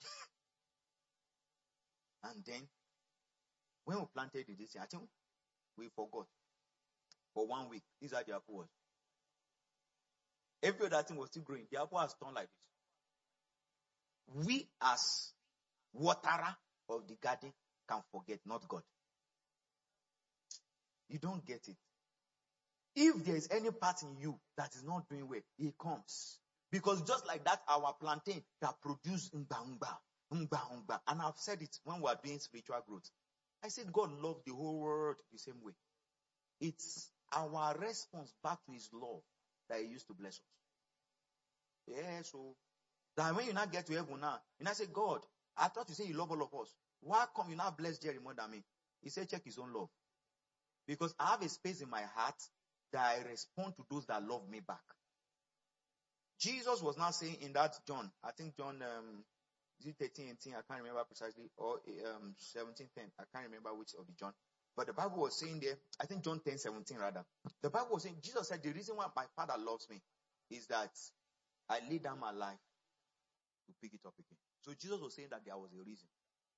And then, when we planted it this year, I think we forgot. For 1 week, this is how the apple was. Every other thing was still growing. The apple has turned like this. We as waterer of the garden can forget, not God. You don't get it. If there is any part in you that is not doing well, it comes. Because just like that, our plantain that produce umba. And I've said it when we are doing spiritual growth. I said God loves the whole world the same way. It's our response back to his love that he used to bless us. Yeah, so that when you now get to heaven now, you now say, God, I thought you say you love all of us. Why come you now bless Jerry more than me? He said, check his own love. Because I have a space in my heart that I respond to those that love me back. Jesus was now saying in that John, I think John 13:18, I can't remember precisely, or 17:10, I can't remember which of the John. But the Bible was saying there, I think John 10:17 rather. The Bible was saying, Jesus said, the reason why my Father loves me is that I lay down my life to pick it up again. So Jesus was saying that there was a reason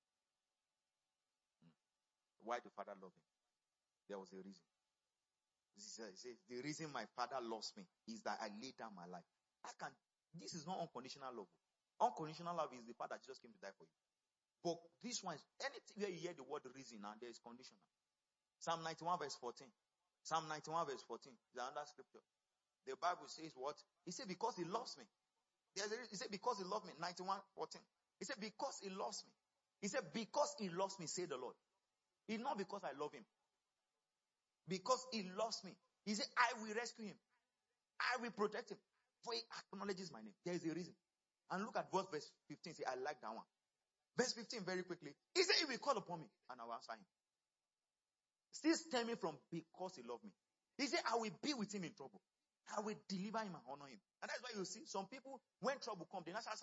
why the Father loved him. There was a reason. He says, the reason my Father loves me is that I lay down my life. This is not unconditional love. Unconditional love is the fact that Jesus came to die for you. But this one is, anything where you hear the word reason, and there is conditional. Psalm 91 verse 14. Psalm 91 verse 14 is another scripture. The Bible says what? He said, because he loves me. He said, because he loved me. 91:14. He said, because he loves me. He said, because he loves me, say the Lord. It's not because I love him. Because he loves me. He said, I will rescue him. I will protect him. For he acknowledges my name. There is a reason. And look at verse 15. Say, I like that one. Verse 15 very quickly. He said, he will call upon me and I will answer him. Still stemming from because he loved me. He said, I will be with him in trouble. I will deliver him and honor him. And that's why you see some people, when trouble comes, they not say,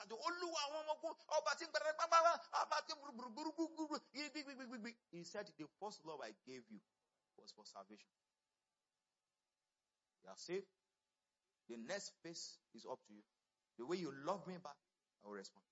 he said, the first love I gave you was for salvation. You are saved. The next phase is up to you. The way you love me back, I will respond.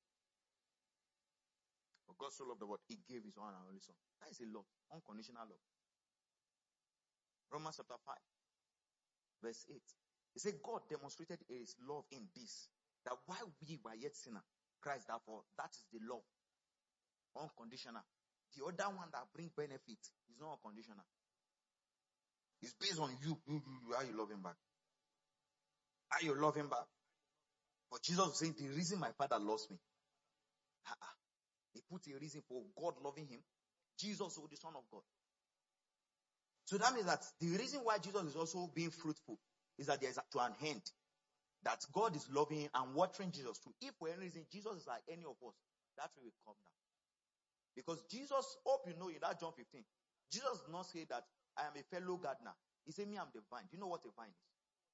For God so loved the world, he gave his one and only son. That is a love, unconditional love. Romans chapter 5, verse 8. He said, God demonstrated his love in this, that while we were yet sinners, Christ died for us. That is the love. Unconditional. The other one that brings benefit is not unconditional. It's based on you, how you love him back. How you love him back. But Jesus was saying, the reason my Father loves me. He put a reason for God loving him. Jesus was the Son of God. So that means that the reason why Jesus is also being fruitful is that there is to an end that God is loving him and watering Jesus too. If for any reason Jesus is like any of us, that will come down. Because Jesus, hope you know in that John 15, Jesus did not say that I am a fellow gardener. He said, me, I'm the vine. Do you know what a vine is?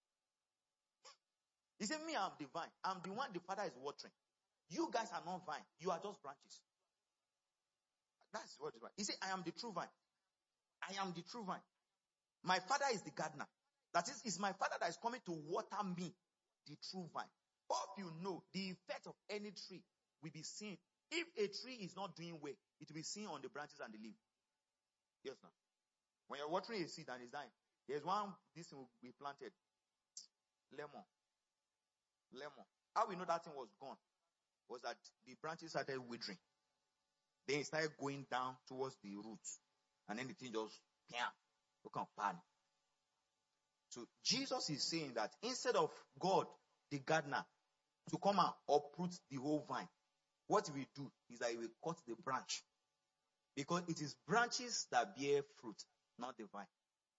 He said, me, I'm the vine. I'm the one the Father is watering. You guys are not vine. You are just branches. That's what it is. He said, I am the true vine. I am the true vine. My Father is the gardener. That is, it's my Father that is coming to water me, the true vine. Hope you know the effect of any tree will be seen. If a tree is not doing well, it will be seen on the branches and the leaf. Yes, now. When you're watering a seed and it's dying, there's one, this thing will be planted. Lemon. How we know that thing was gone was that the branches started withering. Then it started going down towards the roots. And then the thing just, look at pan. So Jesus is saying that instead of God, the gardener, to come and uproot the whole vine, what he will do is that he will cut the branch. Because it is branches that bear fruit, not the vine.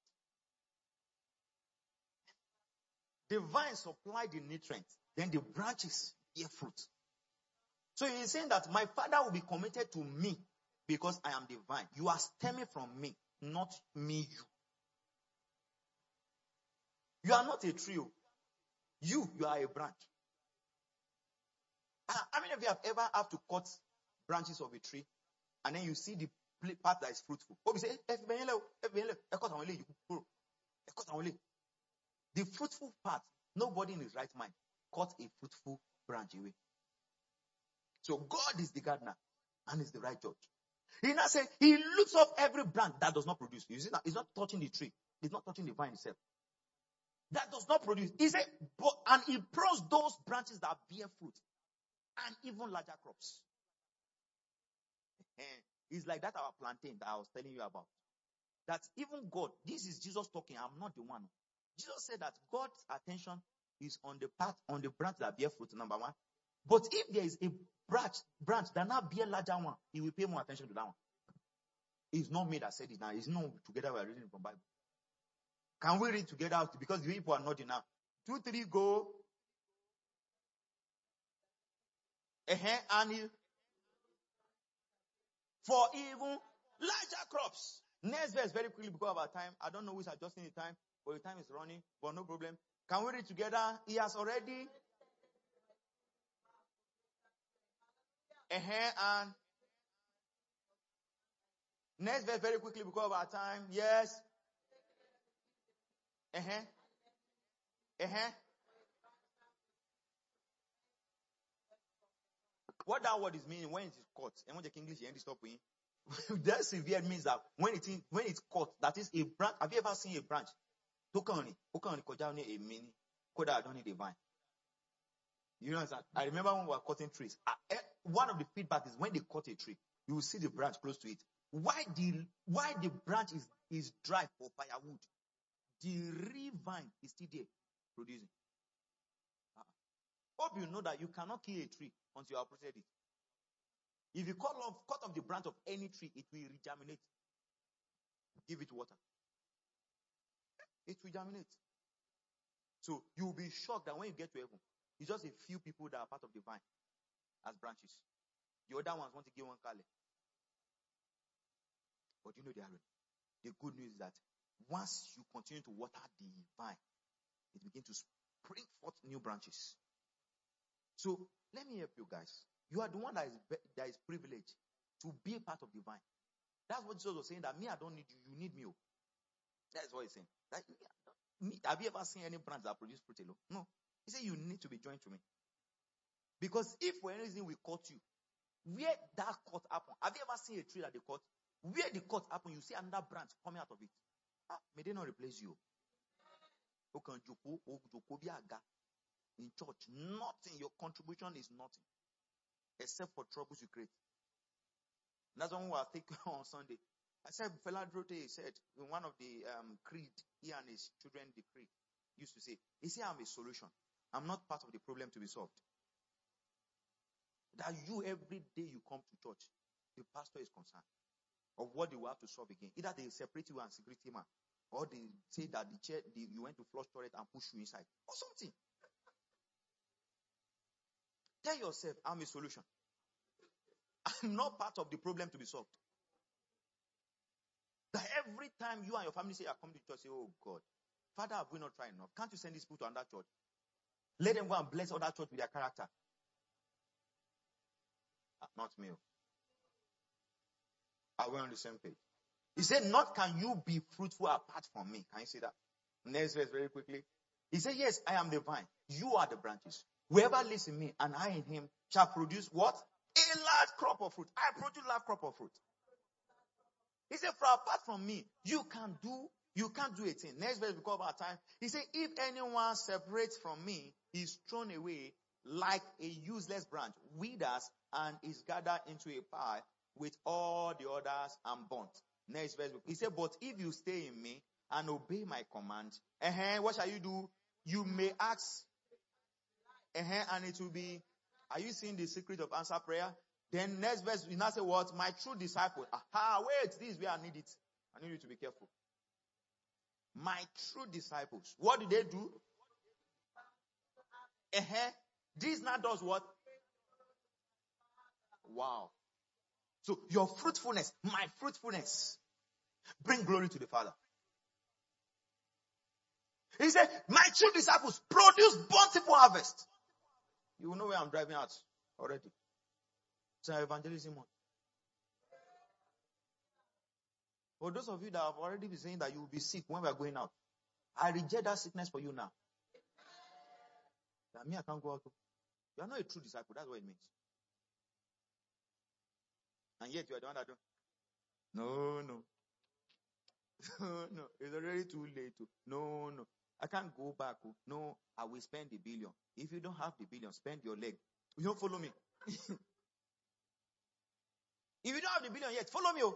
The vine supply the nutrients, then the branches bear fruit. So he is saying that my Father will be committed to me because I am the vine. You are stemming from me, not me, you. You are not a tree. You are a branch. How many of you have ever have to cut branches of a tree And then you see the part that is fruitful. The fruitful part, nobody in his right mind cut a fruitful branch away. So God is the gardener and is the right judge. He now said he looks up every branch that does not produce. You see that? It's not touching the tree. It's not touching the vine itself. That does not produce. He said, and he prunes those branches that bear fruit and even larger crops. It's like that our plantain that I was telling you about. That even God, this is Jesus talking, I'm not the one. Jesus said that God's attention is on the branch that bear fruit, number one. But if there is a branch that now bear larger one, he will pay more attention to that one. It's not me that said it now. It's not together we are reading from Bible. Can we read together? Because the people are not enough. 2, 3, go. And for even larger crops. Next verse very quickly because of our time. I don't know who's adjusting the time, but the time is running, but no problem. Can we read together? He has already. And next verse very quickly because of our time. Yes. What that word is meaning when it is caught, and when the English you stop with, that severe means that when it's caught, that is a branch. Have you ever seen a branch? I don't need a vine. You know that? I remember when we were cutting trees. One of the feedback is when they cut a tree, you will see the branch close to it. Why the branch is dry for firewood? The real vine is still there producing. Hope you know that you cannot kill a tree until you have protected it. If you cut off the branch of any tree, it will regerminate. Give it water. It will germinate. So you will be shocked that when you get to heaven, it's just a few people that are part of the vine as branches. The other ones want to give one color. But you know they are ready. The good news is that once you continue to water the vine, it begins to spring forth new branches. So let me help you guys. You are the one that is privileged to be a part of the vine. That's what Jesus was saying, that me, I don't need you. You need me. That's what he's saying. Have you ever seen any branch that produce fruit alone? No. He said you need to be joined to me. Because if for any reason we cut you, where that cut happen, have you ever seen a tree that they cut? Where the cut happen, you see another branch coming out of it. May they not replace you. In church, nothing. Your contribution is nothing. Except for troubles you create. That's one we are taking on Sunday. I said, Fela Drote said, in one of the creed, he and his children, the creed, used to say, he said, I'm a solution. I'm not part of the problem to be solved. That you, every day you come to church, the pastor is concerned of what they will have to solve again. Either they separate you and security man, or they say that you went to flush toilet and push you inside, or something. Tell yourself, I'm a solution. I'm not part of the problem to be solved. That every time you and your family say, I come to church, say, oh God, Father, have we not tried enough? Can't you send these people to another church? Let them go and bless other church with their character. Not me. Are we on the same page? He said, not can you be fruitful apart from me. Can you see that? Next verse very quickly. He said, yes, I am the vine. You are the branches. Whoever lives in me and I in him shall produce what? A large crop of fruit. I produce a large crop of fruit. He said, for apart from me, you can't do a thing. Next verse, because of our time. He said, if anyone separates from me, he's thrown away like a useless branch, withers, and is gathered into a pile with all the others and burnt. Next verse, he said, but if you stay in me and obey my command, what shall you do? You may ask, and it will be, are you seeing the secret of answer prayer? Then next verse, we now say what? My true disciple. Wait, this is where I need it. I need you to be careful. My true disciples. What do they do? This now does what? Wow. So your fruitfulness, my fruitfulness, bring glory to the Father. He said, my true disciples produce bountiful harvest. You will know where I'm driving at already. It's an evangelism month. For those of you that have already been saying that you will be sick when we are going out, I reject that sickness for you now. That me, I can't go out. You are not a true disciple. That's what it means. And yet you are the one that don't. No. No. It's already too late. No. I can't go back. No, I will spend the billion. If you don't have the billion, spend your leg. You don't follow me. If you don't have the billion yet, follow me.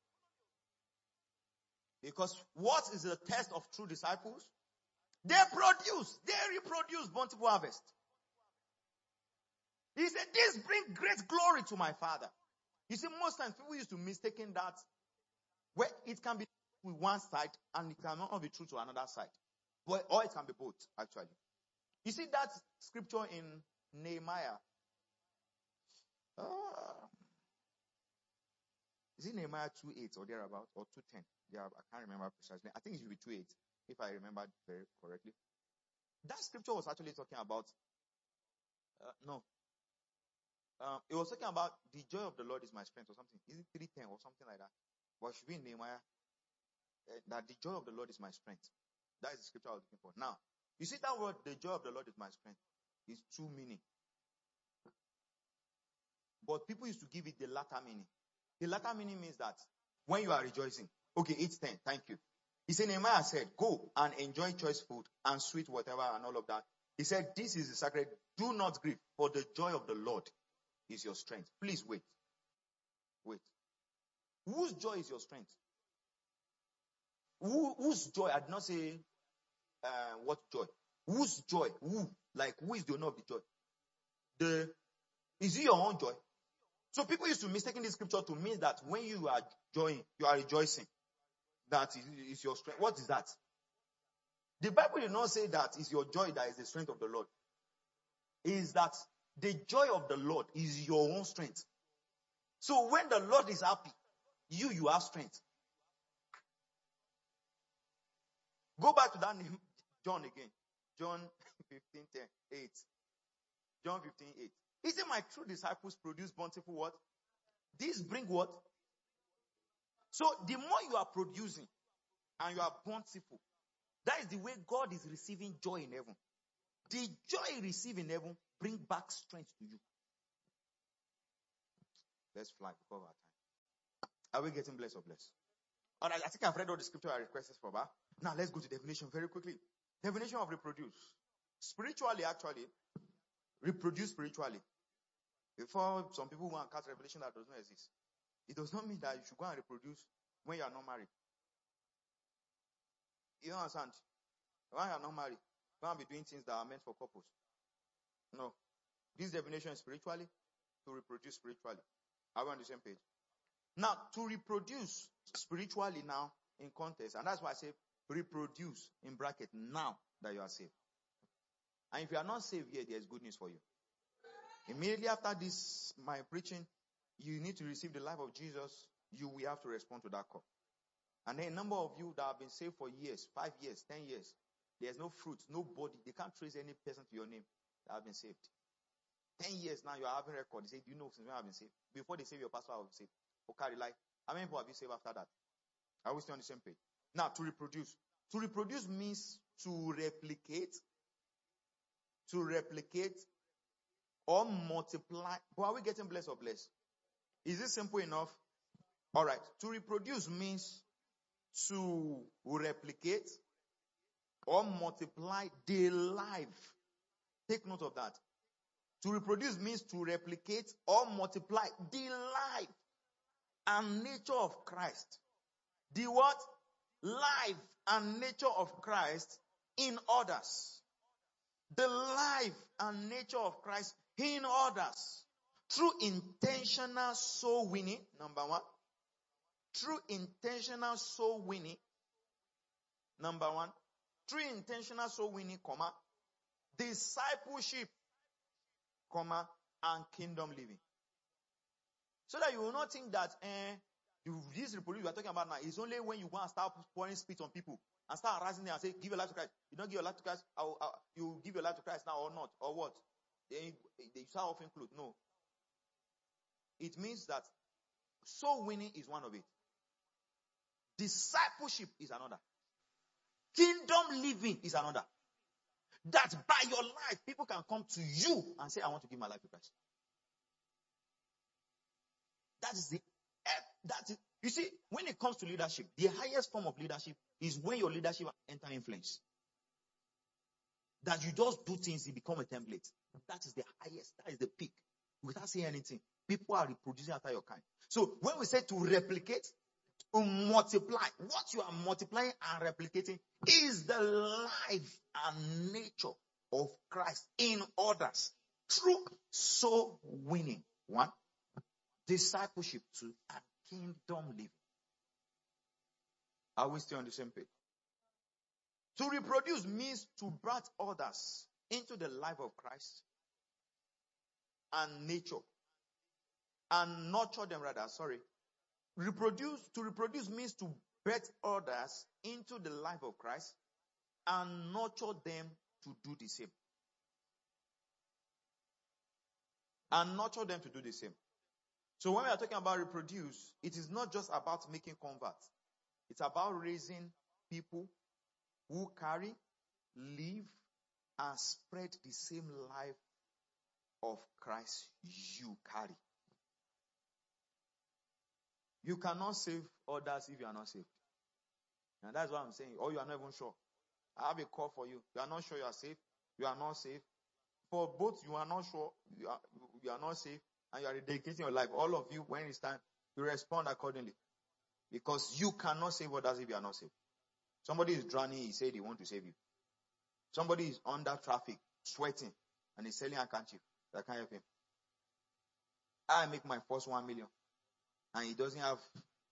Because what is the test of true disciples? They reproduce bountiful harvest. He said, this brings great glory to my Father. You see, most times people used to mistaken that where it can be with one side and it cannot be true to another side. Or it can be both, actually. You see that scripture in Nehemiah. Is it Nehemiah 2:8 or thereabout, or 2:10? I can't remember precisely. I think it should be 2:8, if I remember very correctly. That scripture was actually talking about, it was talking about the joy of the Lord is my strength or something. Is it 3:10 or something like that? But it should be in Nehemiah, that the joy of the Lord is my strength. That is the scripture I was looking for. Now, you see that word, the joy of the Lord is my strength, is two meaning. But people used to give it the latter meaning. The latter meaning means that when you are rejoicing, okay, 8:10, thank you. He said, Nehemiah said, go and enjoy choice food and sweet whatever and all of that. He said, this is the sacred, do not grieve, for the joy of the Lord is your strength. Please wait. Wait. Whose joy is your strength? Whose joy? I did not say what joy. Whose joy? Who? Like, who is the owner of the joy? Is it your own joy? So people used to mistake this scripture to mean that when you are joying, you are rejoicing. That is your strength. What is that? The Bible did not say that is your joy that is the strength of the Lord. It is that the joy of the Lord is your own strength. So when the Lord is happy, you have strength. Go back to that name, John again. John 15:8. John 15:8. He said, my true disciples produce bountiful what? This bring what? So the more you are producing and you are bountiful, that is the way God is receiving joy in heaven. The joy you receive in heaven bring back strength to you. Let's fly because of our time. Are we getting blessed or blessed? All right, I think I've read all the scripture I requested for that. Now let's go to definition very quickly. Definition of reproduce. Spiritually, actually, reproduce spiritually. Before some people want to cast revelation that does not exist. It does not mean that you should go and reproduce when you are not married. You understand? When you are not married, you can't be doing things that are meant for couples. No. This definition is spiritually, to reproduce spiritually. Are we on the same page? Now, to reproduce spiritually now in context, and that's why I say reproduce in bracket now that you are saved. And if you are not saved yet, there's good news for you. Immediately after this, my preaching, you need to receive the life of Jesus. You will have to respond to that call. And then a number of you that have been saved for years, 5 years, 10 years, there's no fruit, nobody, they can't trace any person to your name that have been saved. 10 years now, you are having record. They say, do you know since when I have been saved? Before they save your pastor, I will be saved. Okay, like, how many people have you saved after that? I will stay on the same page. Now, to reproduce. To reproduce means to replicate or multiply. But are we getting blessed or blessed? Is this simple enough? All right. To reproduce means to replicate or multiply the life. Take note of that. To reproduce means to replicate or multiply the life and nature of Christ. The what? Life and nature of Christ in others. The life and nature of Christ in others. Through intentional soul winning, number one. Through intentional soul winning, number one. Through intentional soul winning, comma, discipleship, comma, and kingdom living. So that you will not think that this reproduce you are talking about now is only when you go and start pouring spit on people and start harassing them and say, give your life to Christ. You don't give your life to Christ, you give your life to Christ now or not, or what? They start off include. No. It means that soul winning is one of it. Discipleship is another. Kingdom living is another. That by your life, people can come to you and say, I want to give my life to Christ. You see, when it comes to leadership, the highest form of leadership is when your leadership enter influence. That you just do things, it become a template. That is the highest, that is the peak. Without saying anything, people are reproducing after your kind. So when we say to replicate, to multiply, what you are multiplying and replicating is the life and nature of Christ in others through soul winning. 1, discipleship. 2, and kingdom living. Are we still on the same page? To reproduce means to bring others into the life of Christ and nature and nurture them rather. To reproduce means to birth others into the life of Christ and nurture them to do the same. And nurture them to do the same. So when we are talking about reproduce, it is not just about making converts. It's about raising people who carry, live, and spread the same life of Christ you carry. You cannot save others if you are not saved. And that's what I'm saying. Or you are not even sure. I have a call for you. You are not sure you are saved. You are not saved. For both, you are not sure you are not saved, and you are dedicating your life. All of you, when it's time, you respond accordingly. Because you cannot save others if you are not saved. Somebody is drowning, he said he wants to save you. Somebody is under traffic, sweating, and he's selling a handkerchief. That can't help him. I make my first 1 million, and he doesn't have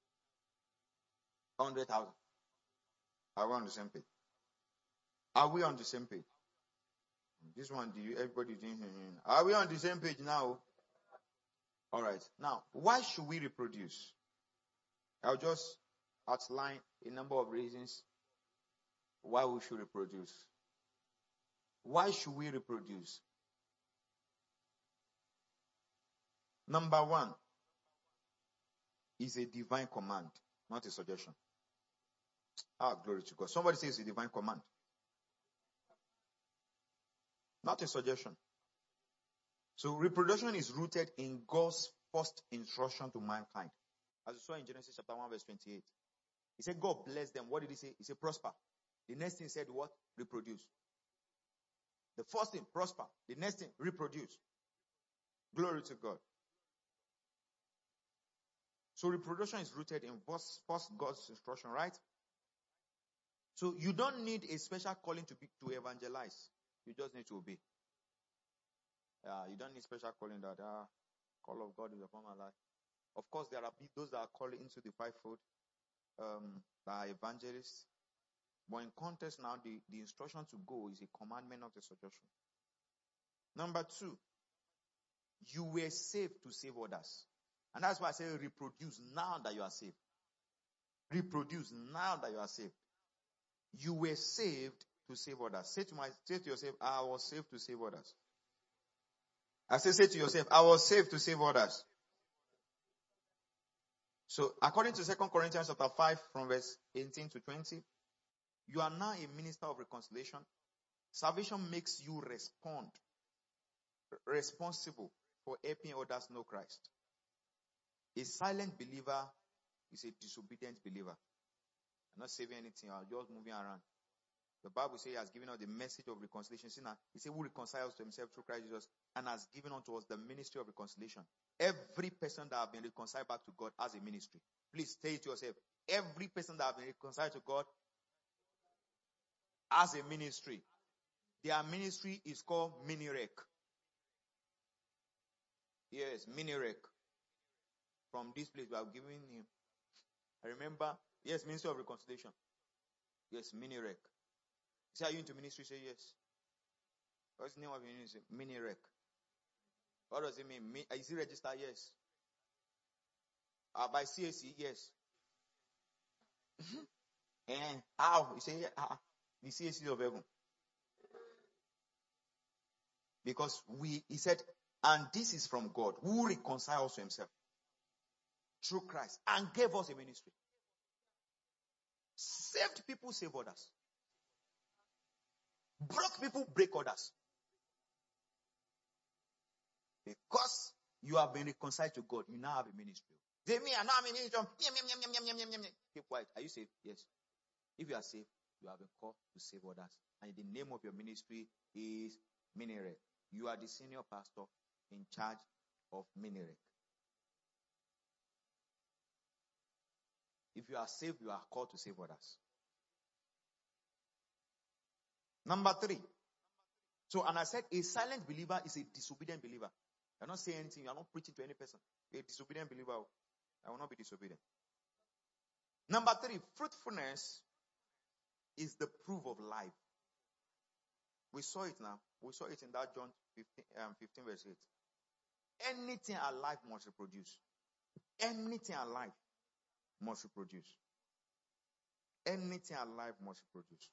100,000. Are we on the same page? Are we on the same page? This one, everybody didn't hear me. Are we on the same page now? All right. Now, why should we reproduce? I'll just outline a number of reasons why we should reproduce. Why should we reproduce? Number 1 is a divine command, not a suggestion. Glory to God. Somebody says it's a divine command. Not a suggestion. So reproduction is rooted in God's first instruction to mankind. As we saw in Genesis chapter 1 verse 28. He said God bless them. What did he say? He said prosper. The next thing said what? Reproduce. The first thing, prosper. The next thing, reproduce. Glory to God. So reproduction is rooted in first God's instruction, right? So you don't need a special calling to evangelize. You just need to obey. You don't need special calling that call of God is upon my life. Of course, there are those that are called into the fivefold, that are evangelists. But in context now, the instruction to go is a commandment, not a suggestion. Number 2, you were saved to save others. And that's why I say reproduce now that you are saved. Reproduce now that you are saved. You were saved to save others. Say to yourself, I was saved to save others. I say to yourself, I was saved to save others. So according to 2 Corinthians chapter 5 from verse 18 to 20, you are now a minister of reconciliation. Salvation makes you responsible for helping others know Christ. A silent believer is a disobedient believer. I'm not saving anything, I'm just moving around. The Bible says he has given us the message of reconciliation. He said, who reconciles to himself through Christ Jesus and has given unto us the ministry of reconciliation. Every person that has been reconciled back to God has a ministry. Please say it to yourself. Every person that has been reconciled to God has a ministry. Their ministry is called Minirek. Yes, Minirek. From this place we have given him. I remember, yes, Ministry of Reconciliation. Yes, Minirek. Say, are you into ministry? Say yes. What's the name of your ministry? Minirek. What does it mean? Is it registered? Yes. By CAC? Yes. And how? You say, the CAC of heaven. Because he said, and this is from God, who reconciles to himself through Christ and gave us a ministry. Saved people save others. Broke people break others. Because you have been reconciled to God, you now have a ministry. Say me, I now have a ministry. Keep quiet. Are you saved? Yes. If you are saved, you have been called to save others. And the name of your ministry is Minirek. You are the senior pastor in charge of Minirek. If you are saved, you are called to save others. Number 3. So, and I said a silent believer is a disobedient believer. You're not saying anything. You're not preaching to any person. A disobedient believer, I will not be disobedient. Number 3, fruitfulness is the proof of life. We saw it now. We saw it in that John 15 verse 8. Anything alive must reproduce. Anything alive must reproduce. Anything alive must reproduce.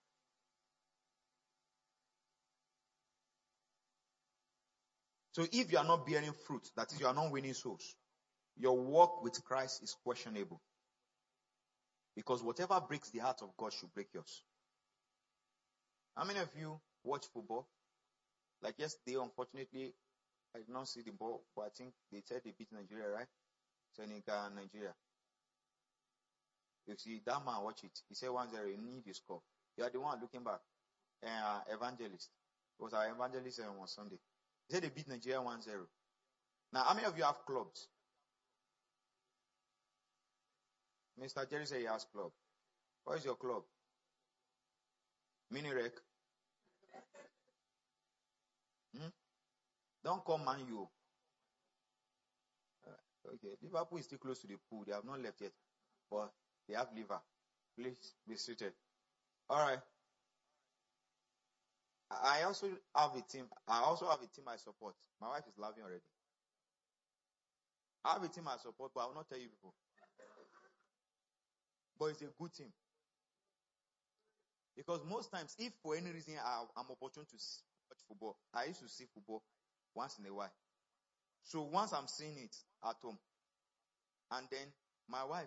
So if you are not bearing fruit, that is, you are not winning souls, your walk with Christ is questionable. Because whatever breaks the heart of God should break yours. How many of you watch football? Like yesterday, unfortunately, I did not see the ball, but I think they said they beat Nigeria, right? Senegal and Nigeria. You see, that man watch it. He said 1-0, you need to score. You are the one looking back. Evangelist. It was our evangelist on Sunday. He said they beat Nigeria 1-0. Now, how many of you have clubs? Mr. Jerry said he has club. What is your club? Minirek. Don't call Man U. Okay, Liverpool is still close to the pool. They have not left yet, but they have liver. Please be seated. All right. I also have a team. I support. My wife is laughing already. I have a team I support, but I will not tell you before. But it's a good team. Because most times, if for any reason I'm opportune to watch football, I used to see football once in a while. So once I'm seeing it at home, and then my wife,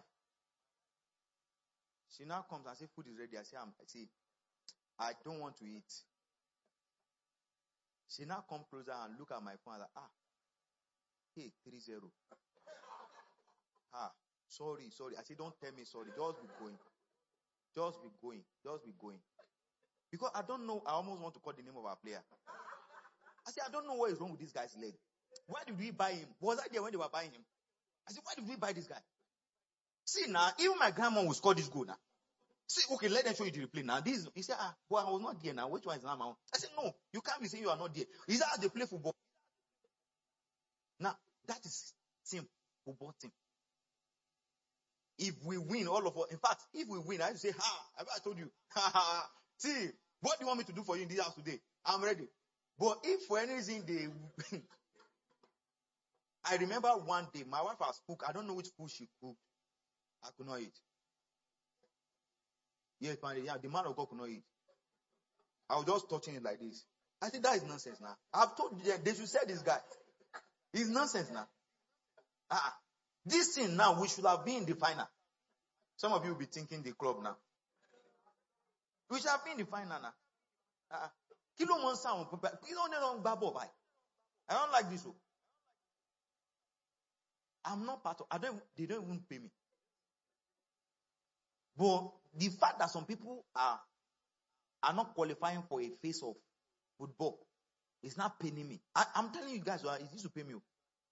she now comes and says, food is ready. I say, I don't want to eat. She now comes closer and look at my phone and like, hey, 3-0. Sorry. I say, don't tell me sorry. Just be going. Just be going. Because I don't know, I almost want to call the name of our player. I said, I don't know what is wrong with this guy's leg. Why did we buy him? Was I there when they were buying him? I said, why did we buy this guy? See now, even my grandma will score this goal now. See, okay, let them show you the replay now. He said, boy, I was not there now. Which one is now my own? I said, no, you can't be saying you are not there. Is that how they play football? Now, that is team, football team. If we win, all of us, in fact, if we win, I say, I told you, see, what do you want me to do for you in this house today? I'm ready. But if for any reason they, I remember one day, my wife has cooked, I don't know which food she cooked. I could not eat. Yes, the man of God could not eat. I was just touching it like this. I said, that is nonsense now. I've told you, they should say this guy. It's nonsense now. This thing now, we should have been in the final. Some of you will be thinking the club now. We should have been in the final now. I don't like this. I'm not part of, they don't even pay me. But the fact that some people are not qualifying for a face of football is not paying me. I'm telling you guys, it used to pay me.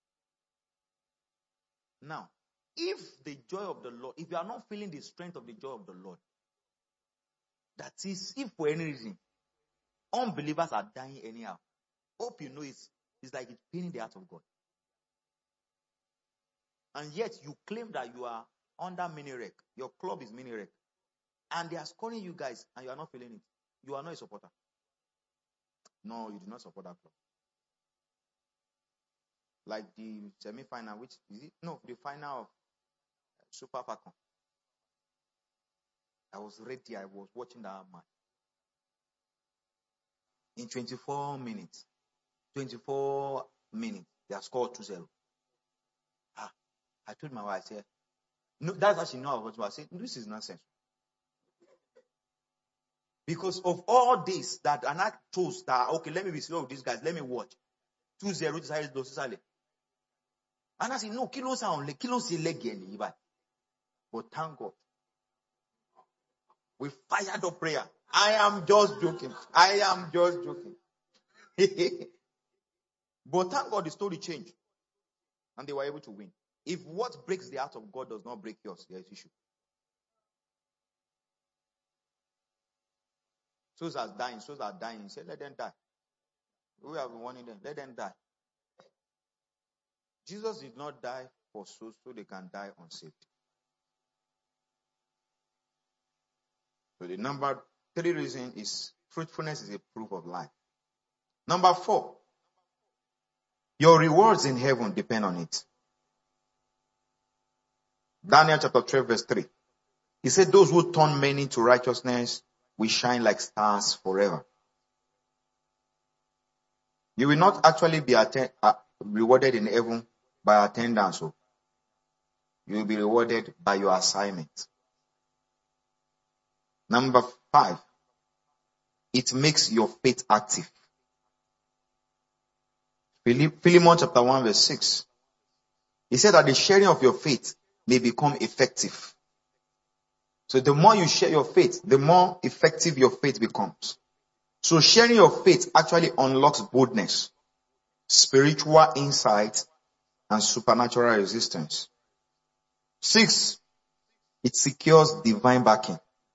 Now, if the joy of the Lord, if you are not feeling the strength of the joy of the Lord, that is, if for any reason, unbelievers are dying anyhow, hope you know it's like it's paining the heart of God. And yet you claim that you are under Minirek. Your club is Minirek. And they are scoring you guys and you are not feeling it. You are not a supporter. No, you do not support that club. Like the semi-final, which is it? No, the final of Super Falcon. I was ready. I was watching that match. In 24 minutes, they have scored 2-0. I told my wife, I said, no, that's how she knew I was watching. I said, this is nonsense. Because of all this that and I chose that, okay, let me be slow with these guys. Let me watch. 2-0 decided to sale. And I said, no, kilos leg. But thank God. We fired up prayer. I am just joking. But thank God the story changed. And they were able to win. If what breaks the heart of God does not break yours, there is issue. Souls are dying. He said, let them die. We have been warning them, let them die. Jesus did not die for souls so they can die unsaved. So the number 3 reason is fruitfulness is a proof of life. Number 4, your rewards in heaven depend on it. Daniel chapter 12 verse 3. He said, those who turn many to righteousness will shine like stars forever. You will not actually be rewarded in heaven by attendance. So you will be rewarded by your assignment. Number 5, it makes your faith active. Philemon chapter 1 verse 6. He said that the sharing of your faith may become effective. So the more you share your faith, the more effective your faith becomes. So sharing your faith actually unlocks boldness, spiritual insight, and supernatural resistance. 6, it secures divine backing.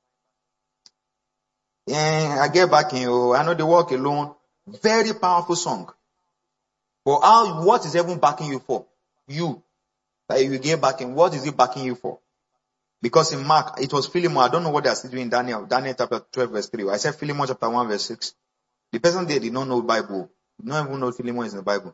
I get backing. I know they walk alone. Very powerful song. But what is heaven backing you for? You. That you get backing. What is it backing you for? Because in Mark, it was Philemon. I don't know what they are still doing in Daniel chapter 12 verse 3. I said Philemon chapter 1 verse 6. The person there did not know the Bible. Did not even know Philemon is in the Bible.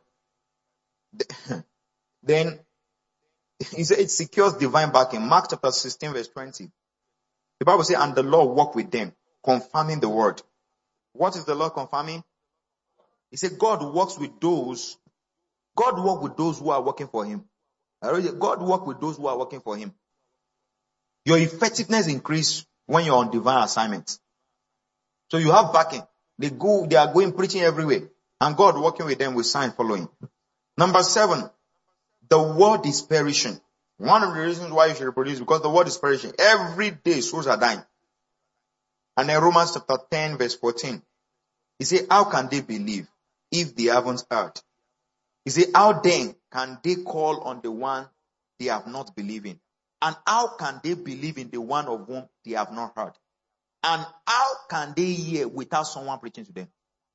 Then, he said it secures divine backing. Mark chapter 16 verse 20. The Bible says, and the Lord walked with them, confirming the word. What is the Lord confirming? He said God works with those who are working for him. God works with those who are working for him. Your effectiveness increases when you're on divine assignment. So you have backing. They are going preaching everywhere. And God working with them with sign following. Number 7, the world is perishing. One of the reasons why you should reproduce is because the world is perishing. Every day souls are dying. And in Romans chapter 10 verse 14, he said, how can they believe if they haven't heard? He said, how then can they call on the one they have not believed in? And how can they believe in the one of whom they have not heard? And how can they hear without someone preaching to them?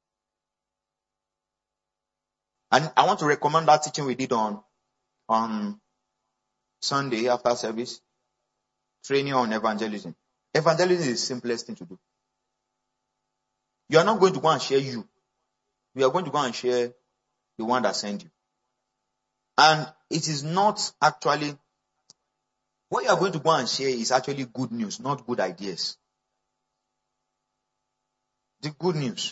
And I want to recommend that teaching we did on Sunday after service. Training on evangelism. Evangelism is the simplest thing to do. You are not going to go and share you. You are going to go and share the one that sent you. And it is not actually, what you are going to go and share is actually good news, not good ideas. The good news.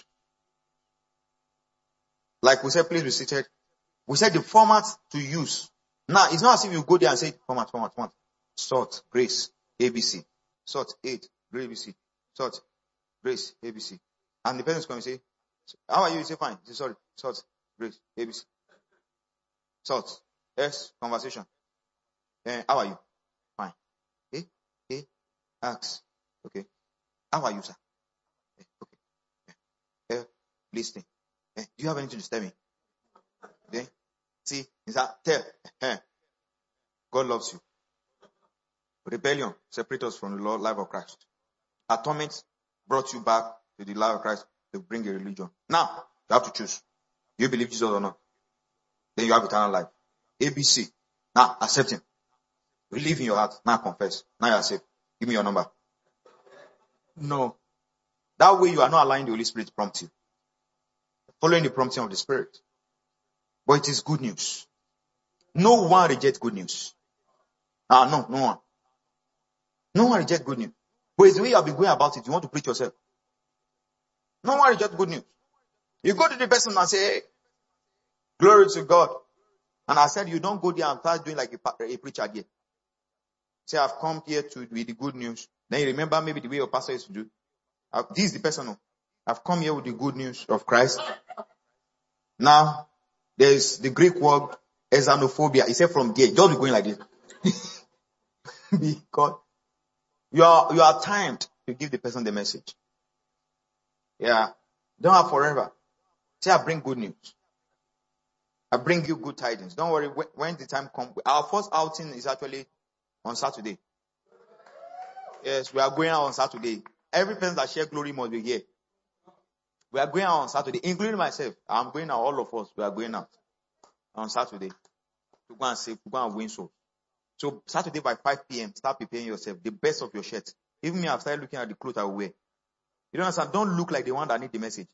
Like we said, please be seated. We said the format to use. Now, it's not as if you go there and say, format. Salt, grace, ABC. Salt, 8, grace, ABC. Salt, grace, ABC. And the person is going to say, how are you? You say, fine. You say, sorry. Salt, grace, ABC. Salt, S, conversation. How are you? Fine. Ask. Okay. How are you, sir? Okay. Listening. Do you have anything to tell me? Okay. See, is that tell? God loves you. Rebellion separates us from the life of Christ. Atonement brought you back to the life of Christ to bring a religion. Now, you have to choose. Do you believe Jesus or not? Then you have eternal life. ABC. Now, accept him. Believe in your heart. Now, confess. Now, you are saved. Give me your number. No. That way, you are not allowing the Holy Spirit to prompt you. Following the prompting of the Spirit. But it is good news. No one rejects good news. No one. No one rejects good news. But it's the way you have been going about it. You want to preach yourself. No one rejects good news. You go to the person and say, hey, glory to God. And I said, you don't go there and start doing like a preacher here. Say, I've come here to with the good news. Then you remember maybe the way your pastor used to do. This is the person who I've come here with the good news of Christ. Now, there's the Greek word, xenophobia. He said from there, just be going like this. Because you are timed to give the person the message. Yeah. Don't have forever. Say, I bring good news. I bring you good tidings. Don't worry, when the time comes. Our first outing is actually on Saturday. Yes, we are going out on Saturday. Every person that share glory must be here. We are going out on Saturday, including myself. I'm going out, all of us. We are going out on Saturday to go and save, to go and win souls. So Saturday by 5 p.m., start preparing yourself. The best of your shirt. Even me, I've started looking at the clothes I will wear. You don't understand? Don't look like the one that need the message.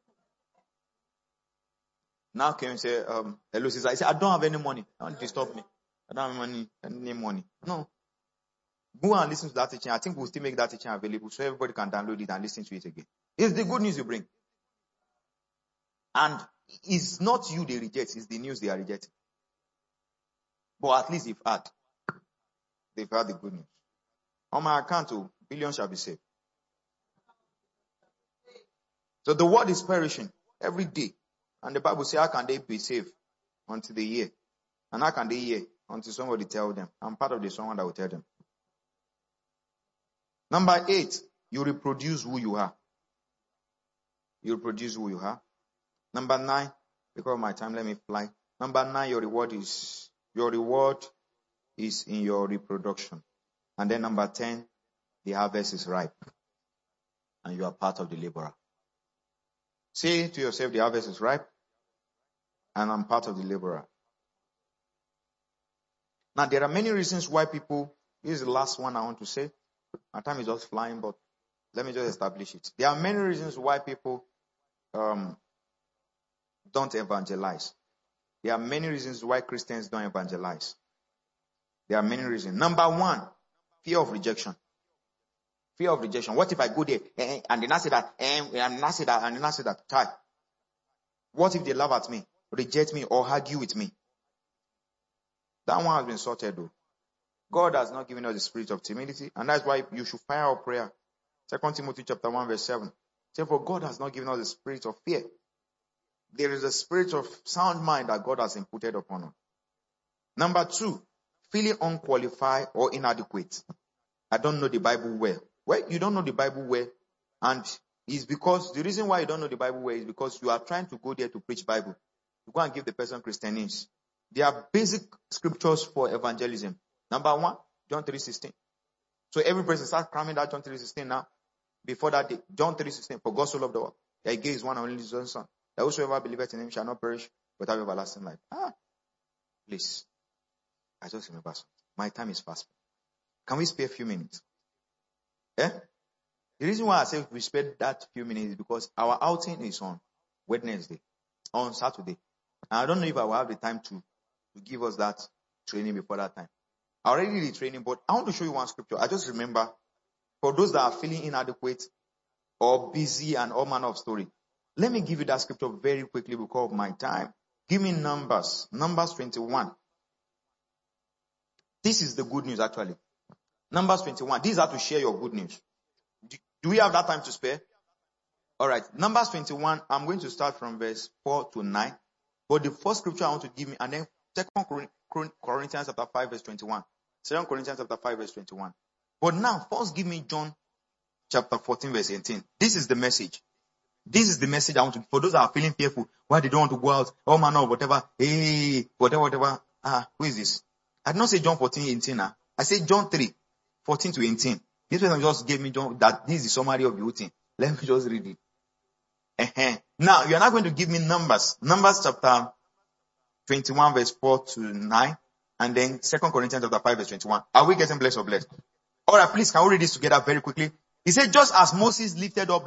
Now can you say, hello, sister? I say, I don't have any money. Don't disturb me. I don't have any money. No. Go and listen to that teaching. I think we'll still make that teaching available so everybody can download it and listen to it again. It's the good news you bring. And it's not you they reject, it's the news they are rejecting. But at least they've heard the good news. On my account, billions shall be saved. So the word is perishing every day. And the Bible says, how can they be saved until they hear? And how can they hear until somebody tell them? I'm part of the someone that will tell them. Number 8, you reproduce who you are. You reproduce who you are. Number 9, because of my time, let me fly. Number 9, your reward is in your reproduction. And then number 10, the harvest is ripe. And you are part of the laborer. Say to yourself, the harvest is ripe. And I'm part of the laborer. Now, there are many reasons why people, this is the last one I want to say. My time is just flying, but let me just establish it. There are many reasons why people don't evangelize. There are many reasons why Christians don't evangelize. There are many reasons. Number 1, fear of rejection. Fear of rejection. What if I go there and they not say that, and not say that, and they not say that? Try. What if they laugh at me, reject me, or argue with me? That one has been sorted though. God has not given us the spirit of timidity, and that's why you should fire our prayer. 2 Timothy chapter 1 verse 7. Say, for God has not given us the spirit of fear. There is a spirit of sound mind that God has imputed upon us. Number 2, feeling unqualified or inadequate. I don't know the Bible well. Well, you don't know the Bible well, and it's because the reason why you don't know the Bible well is because you are trying to go there to preach Bible. You go and give the person Christianese. There are basic scriptures for evangelism. Number 1, John 3:16. So every person start cramming that John 3:16 now. Before that day, John 3:16. For God so loved the world, that he gave his one and only son, that whosoever believeth in him shall not perish, but have everlasting life. Please. I just remember something. My time is fast. Can we spare a few minutes? The reason why I say we spare that few minutes is because our outing is on Wednesday, on Saturday. And I don't know if I will have the time to give us that training before that time. I already did the training, but I want to show you one scripture. I just remember, for those that are feeling inadequate or busy and all manner of story, let me give you that scripture very quickly because of my time. Give me Numbers 21. This is the good news actually. Numbers 21. This is how to share your good news. Do we have that time to spare? Alright. Numbers 21. I'm going to start from verse 4 to 9. But the first scripture I want to give me, and then 2 Corinthians chapter 5 verse 21. 2 Corinthians chapter 5 verse 21. But now, first give me John chapter 14 verse 18. This is the message. This is the message I want to, for those that are feeling fearful, why they don't want to go out, all manner of whatever, whatever. Who is this? I did not say John 14, 18 now. I said John 3, 14 to 18. This person just gave me John, that this is the summary of the whole thing. Let me just read it. Now, you are not going to give me Numbers. Numbers chapter 21 verse 4 to 9. And then 2 Corinthians chapter 5 verse 21. Are we getting blessed or blessed? Alright, please, can we read this together very quickly? He said, just as Moses lifted up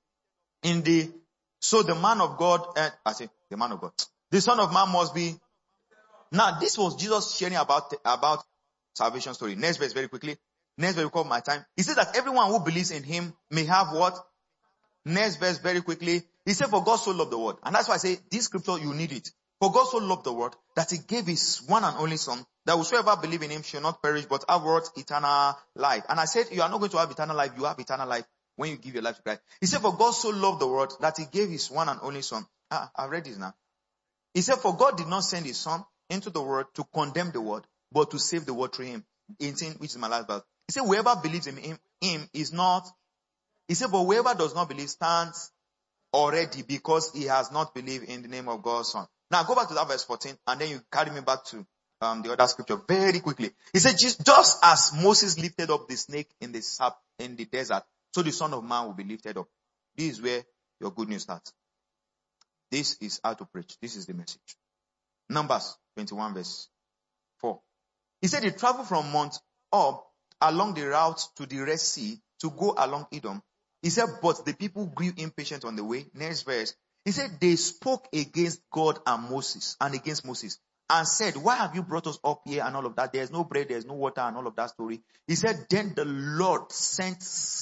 so the man of God, the man of God, the Son of Man must be. Now, this was Jesus sharing about salvation story. Next verse very quickly. Next verse, because of my time. He said that everyone who believes in him may have what? Next verse very quickly. He said, for God so loved the world. And that's why I say, this scripture, you need it. For God so loved the world that he gave his one and only son, that whosoever believe in him shall not perish, but have what? Eternal life. And I said, you are not going to have eternal life, you have eternal life when you give your life to Christ. He said, for God so loved the world that he gave his one and only son. I've read this now. He said, for God did not send his son into the world to condemn the world, but to save the world through him. 18, which is my last verse. He said, whoever believes in him is not. He said, but whoever does not believe stands already because he has not believed in the name of God's son. Now go back to that verse 14 and then you carry me back to the other scripture very quickly. He said, just as Moses lifted up the snake in the desert, so the Son of Man will be lifted up. This is where your good news starts. This is how to preach. This is the message. Numbers 21 verse 4. He said, they traveled from Mount Up along the route to the Red Sea to go along Edom. He said, but the people grew impatient on the way. Next verse. He said, they spoke against God and Moses and against Moses and said, why have you brought us up here and all of that? There's no bread, there's no water and all of that story. He said, then the Lord sent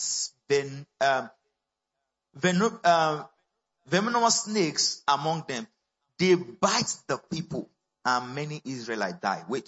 venomous snakes among them. They bite the people and many Israelites die. Wait.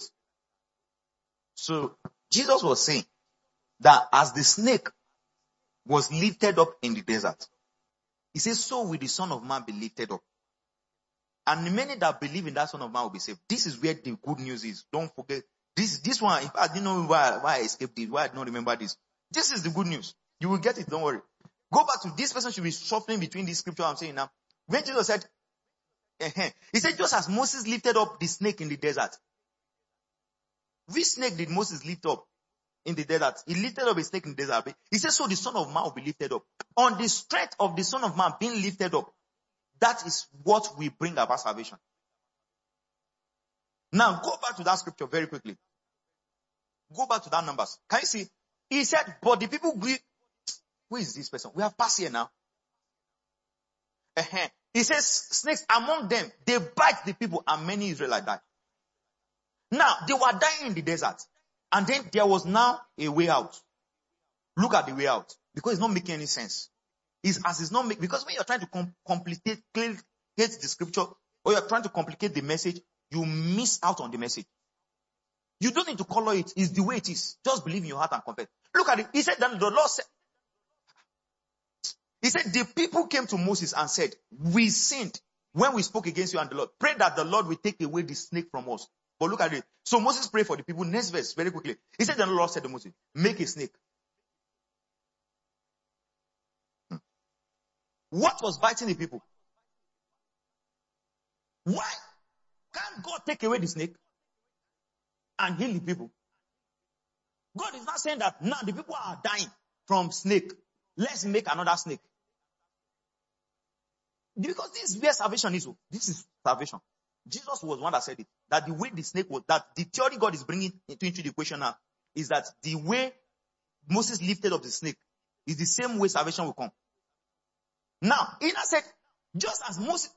So Jesus was saying that as the snake was lifted up in the desert, he says, so will the Son of Man be lifted up. And many that believe in that Son of Man will be saved. This is where the good news is. Don't forget. This one, if I didn't know why I escaped it, why I don't remember this. This is the good news. You will get it, don't worry. Go back to this person should be shuffling between this scripture I'm saying now. When Jesus said, he said, just as Moses lifted up the snake in the desert. Which snake did Moses lift up in the desert? He lifted up a snake in the desert. He said, so the Son of Man will be lifted up. On the strength of the Son of Man being lifted up, that is what we bring about salvation. Now, go back to that scripture very quickly. Go back to that Numbers. Can you see? He said, but the people grew. Who is this person? We have passed here now. He says, snakes among them, they bite the people and many Israelites die. Now, they were dying in the desert. And then there was now a way out. Look at the way out. Because it's not making any sense. Because when you're trying to complicate the scripture, or you're trying to complicate the message, you miss out on the message. You don't need to color it. It's the way it is. Just believe in your heart and confess. Look at it. He said that the Lord said, he said, the people came to Moses and said, we sinned when we spoke against you and the Lord. Pray that the Lord will take away the snake from us. But look at it. So Moses prayed for the people. Next verse, very quickly. He said, the Lord said to Moses, make a snake. What was biting the people? Why can't God take away the snake and heal the people? God is not saying that now the people are dying from snake. Let's make another snake. Because this is where salvation is. This is salvation. Jesus was one that said it. That the way the snake was, that the theory God is bringing into the equation now is that the way Moses lifted up the snake is the same way salvation will come. Now, he said, just as Moses,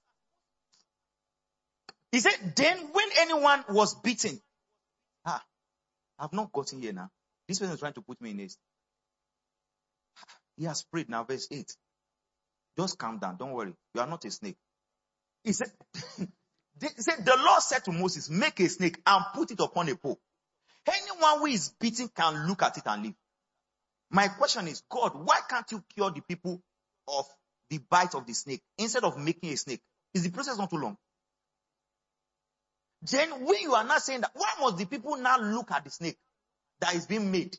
he said, then when anyone was beaten, I've not gotten here now. This person is trying to put me in haste. He has prayed now, verse 8. Just calm down, don't worry. You are not a snake. He said, the Lord said to Moses, make a snake and put it upon a pole. Anyone who is beaten can look at it and live. My question is, God, why can't you cure the people of the bite of the snake instead of making a snake? Is the process not too long? Then when you are not saying that, why must the people now look at the snake that is being made?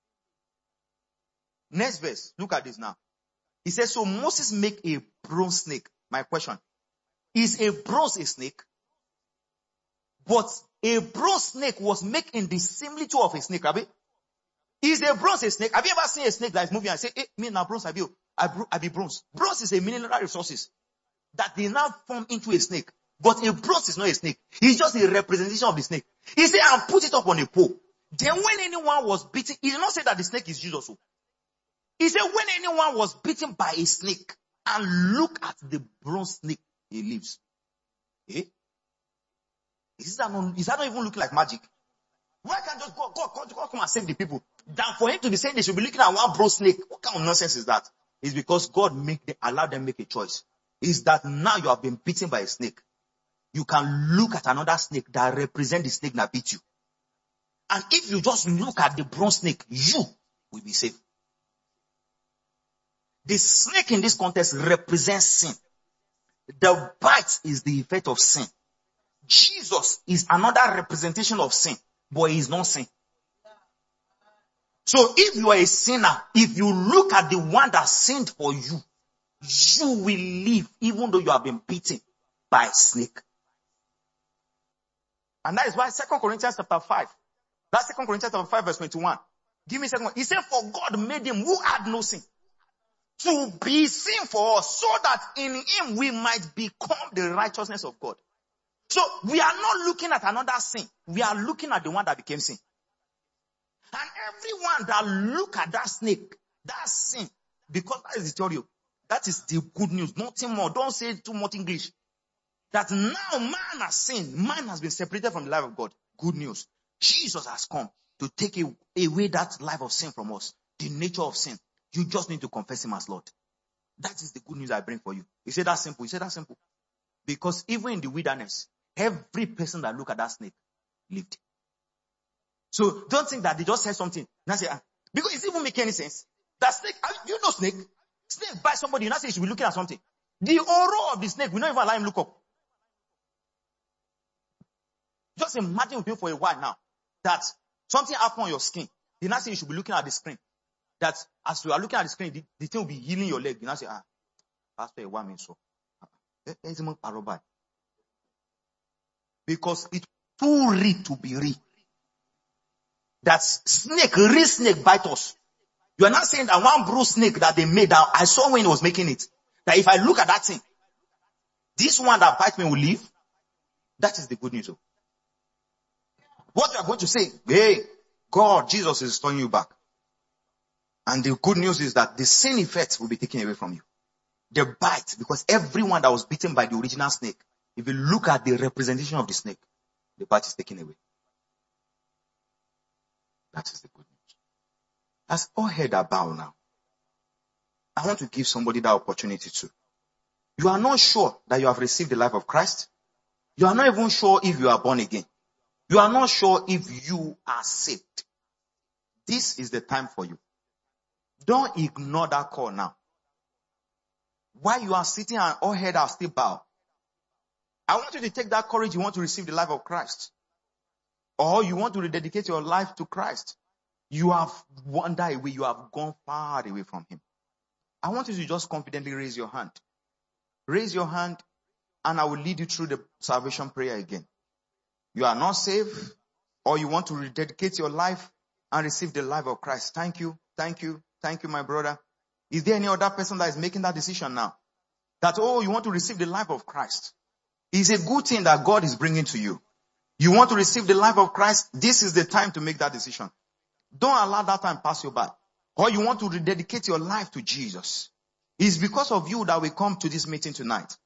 Next verse, look at this now. He says, so Moses make a bronze snake. My question, is a bronze a snake? But a bronze snake was made in the similitude of a snake, Rabbi. Is a bronze a snake? Have you ever seen a snake that is moving and say, hey, me now bronze, I be bronze. Bronze is a mineral resources that they now form into a snake. But a bronze is not a snake. It's just a representation of the snake. He said, and put it up on a pole. Then when anyone was beaten, he did not say that the snake is Jesus. He said, when anyone was beaten by a snake, and look at the bronze snake, he lives. Eh? Is that not even looking like magic? Why can't just God come and save the people? Than for him to be saying they should be looking at one bronze snake. What kind of nonsense is that? It's because God allowed them make a choice. Is that now you have been beaten by a snake. You can look at another snake that represents the snake that beat you. And if you just look at the bronze snake, you will be saved. The snake in this context represents sin. The bite is the effect of sin. Jesus is another representation of sin, but he is not sin. So if you are a sinner, if you look at the one that sinned for you, you will live even though you have been beaten by a snake. And that is why 2 Corinthians chapter 5, that's 2 Corinthians chapter 5 verse 21. Give me a second. He said, for God made him who had no sin to be sin for us, so that in him we might become the righteousness of God. So we are not looking at another sin. We are looking at the one that became sin. And everyone that look at that snake, that sin, because that is the theory. That is the good news. Nothing more. Don't say too much English. That now man has sinned. Man has been separated from the life of God. Good news. Jesus has come to take away that life of sin from us. The nature of sin. You just need to confess him as Lord. That is the good news I bring for you. You say that simple. You say that simple. Because even in the wilderness, every person that look at that snake lived. So don't think that they just said something. Now say, because it even make any sense. That snake, you know snake. Snake bites somebody, you now say you should be looking at something. The aura of the snake will not even allow him look up. Just imagine with you for a while now that something happened on your skin. You now say you should be looking at the screen. That as you are looking at the screen, the thing will be healing your leg. You now say, Pastor, a woman so. Because it's too real to be real. That snake, real snake bite us. You are not saying that one bruised snake that they made, that I saw when he was making it, that if I look at that thing, this one that bite me will live. That is the good news. What you are going to say, hey, God, Jesus is turning you back. And the good news is that the sin effect will be taken away from you. The bite, because everyone that was bitten by the original snake, if you look at the representation of the snake, the bite is taken away. That is the good news. As all head are bowed now, I want to give somebody that opportunity too. You are not sure that you have received the life of Christ. You are not even sure if you are born again. You are not sure if you are saved. This is the time for you. Don't ignore that call now. While you are sitting and all head are still bowed, I want you to take that courage. You want to receive the life of Christ, or you want to rededicate your life to Christ. You have wandered away. You have gone far away from him. I want you to just confidently raise your hand. Raise your hand and I will lead you through the salvation prayer again. You are not saved, or you want to rededicate your life and receive the life of Christ. Thank you. Thank you. Thank you, my brother. Is there any other person that is making that decision now? That, you want to receive the life of Christ. It's a good thing that God is bringing to you. You want to receive the life of Christ? This is the time to make that decision. Don't allow that time pass you by. Or you want to rededicate your life to Jesus. It's because of you that we come to this meeting tonight.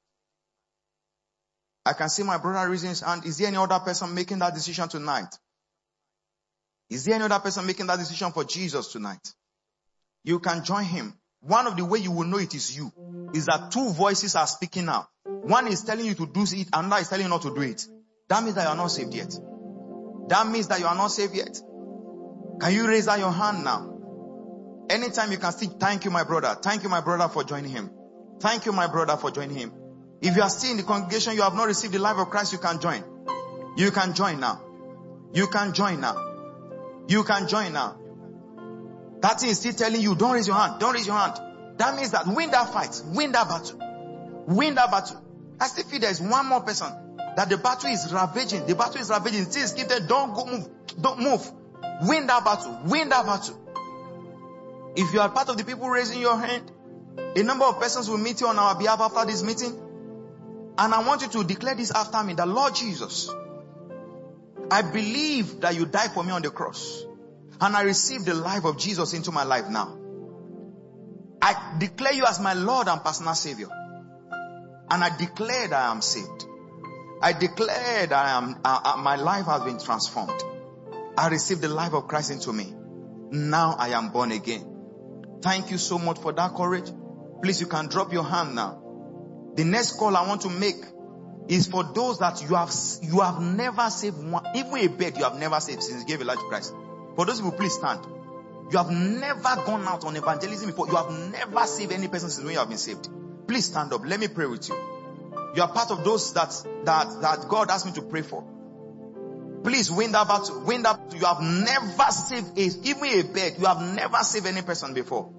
I can see my brother raising his hand. Is there any other person making that decision tonight? Is there any other person making that decision for Jesus tonight? You can join him. One of the way you will know it is you is that two voices are speaking now. One is telling you to do it, another is telling you not to do it. That means that you are not saved yet. That means that you are not saved yet. Can you raise out your hand now? Anytime you can still, thank you, my brother. Thank you, my brother, for joining him. Thank you, my brother, for joining him. If you are still in the congregation, you have not received the life of Christ, you can join. You can join now. You can join now. You can join now. That thing is still telling you, don't raise your hand. Don't raise your hand. That means that win that fight. Win that battle. Win that battle. I still feel there is one more person that the battle is ravaging. The battle is ravaging. Still keep there. Don't go move. Don't move. Win that battle. Win that battle. If you are part of the people raising your hand, a number of persons will meet you on our behalf after this meeting. And I want you to declare this after me, that Lord Jesus, I believe that you died for me on the cross. And I receive the life of Jesus into my life now. I declare you as my Lord and personal Savior. And I declare that I am saved. I declare that my life has been transformed. I received the life of Christ into me. Now I am born again. Thank you so much for that courage. Please, you can drop your hand now. The next call I want to make is for those that you have never saved one, even a bed you have never saved since you gave your life to Christ. For those people, please stand. You have never gone out on evangelism before. You have never saved any person since when you have been saved. Please stand up. Let me pray with you. You are part of those that God asked me to pray for. Please win that battle. Win that battle. You have never saved even a beg. You have never saved any person before.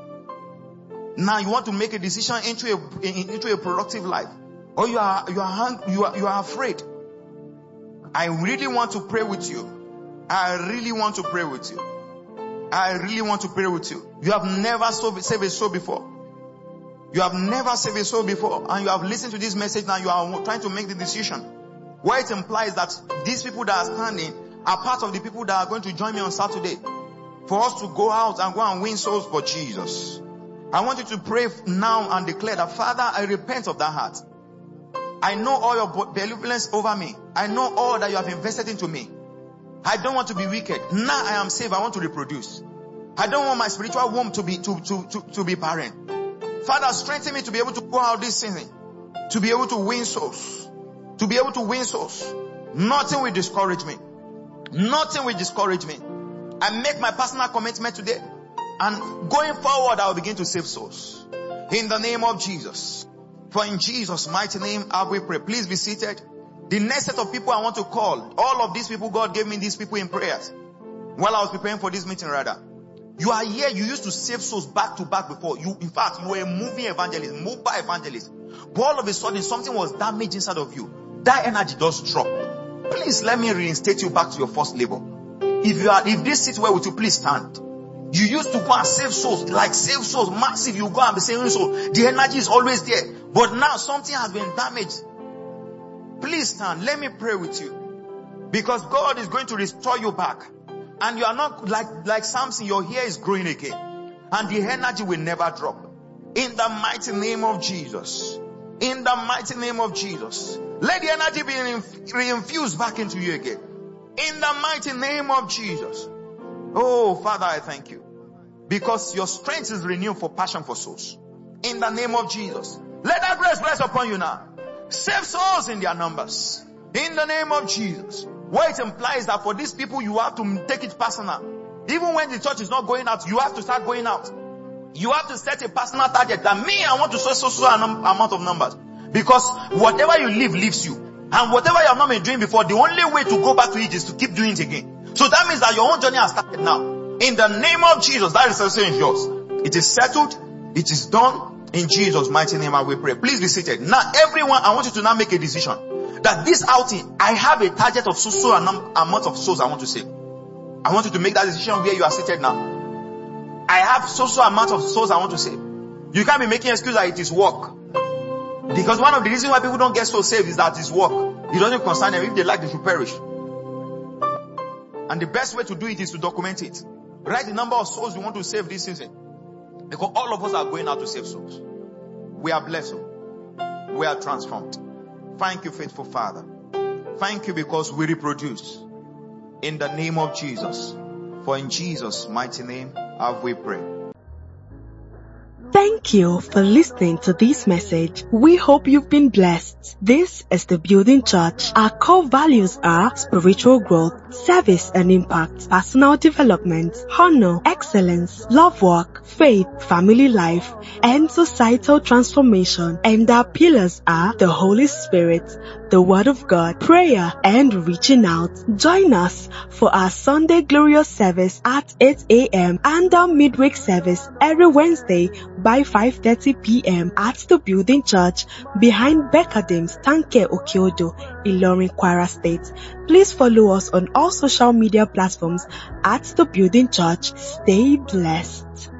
Now you want to make a decision into a productive life, or you are afraid. I really want to pray with you. I really want to pray with you. I really want to pray with you. You have never saved a soul before. You have never saved a soul before, and you have listened to this message. Now you are trying to make the decision. Where it implies that these people that are standing are part of the people that are going to join me on Saturday for us to go out and go and win souls for Jesus. I want you to pray now and declare that, Father, I repent of that heart. I know all your benevolence over me. I know all that you have invested into me. I don't want to be wicked. Now I am saved. I want to reproduce. I don't want my spiritual womb to be barren. Father, strengthen me to be able to go out this season, to be able to win souls, to be able to win souls. Nothing will discourage me. Nothing will discourage me. I make my personal commitment today, and going forward, I will begin to save souls. In the name of Jesus. For in Jesus' mighty name, I will pray. Please be seated. The next set of people I want to call, all of these people, God gave me these people in prayers while I was preparing for this meeting rather. You are here, you used to save souls back to back before. In fact, you were a moving evangelist, mobile evangelist. But all of a sudden, something was damaged inside of you. That energy does drop. Please let me reinstate you back to your first labor. If this sits well with you, please stand. You used to go and save souls, massive. You go and be saving souls. The energy is always there. But now something has been damaged. Please stand. Let me pray with you. Because God is going to restore you back. And you are not like Samson, your hair is growing again. And the energy will never drop. In the mighty name of Jesus. In the mighty name of Jesus. Let the energy be reinfused back into you again. In the mighty name of Jesus. Oh, Father, I thank you. Because your strength is renewed for passion for souls. In the name of Jesus. Let that grace rest upon you now. Save souls in their numbers. In the name of Jesus. Where it implies that for these people, you have to take it personal. Even when the church is not going out, you have to start going out. You have to set a personal target that I want to sow so amount of numbers. Because whatever you live leaves you. And whatever you have not been doing before, the only way to go back to it is to keep doing it again. So that means that your own journey has started now. In the name of Jesus, that is yours. It is settled. It is done. In Jesus' mighty name I will pray. Please be seated. Now everyone, I want you to now make a decision. That this outing, I have a target of so amount of souls I want to save. I want you to make that decision where you are seated now. I have so amount of souls I want to save. You can't be making excuse that it is work. Because one of the reasons why people don't get so saved is that it's work. It doesn't concern them. If they like, they should perish. And the best way to do it is to document it. Write the number of souls you want to save this season. Because all of us are going out to save souls. We are blessed. We are transformed. Thank you, faithful Father. Thank you because we reproduce. In the name of Jesus. For in Jesus' mighty name have we prayed. Thank you for listening to this message. We hope you've been blessed. This is the Building Church. Our core values are spiritual growth, service and impact, personal development, honor, excellence, love work, faith, family life, and societal transformation. And our pillars are the Holy Spirit, the Word of God, prayer, and reaching out. Join us for our Sunday Glorious service at 8 a.m. and our midweek service every Wednesday by 5:30 p.m. at the Building Church behind Becadim's Tanke Okiodo, Ilorin, Kwara State. Please follow us on all social media platforms at the Building Church. Stay blessed.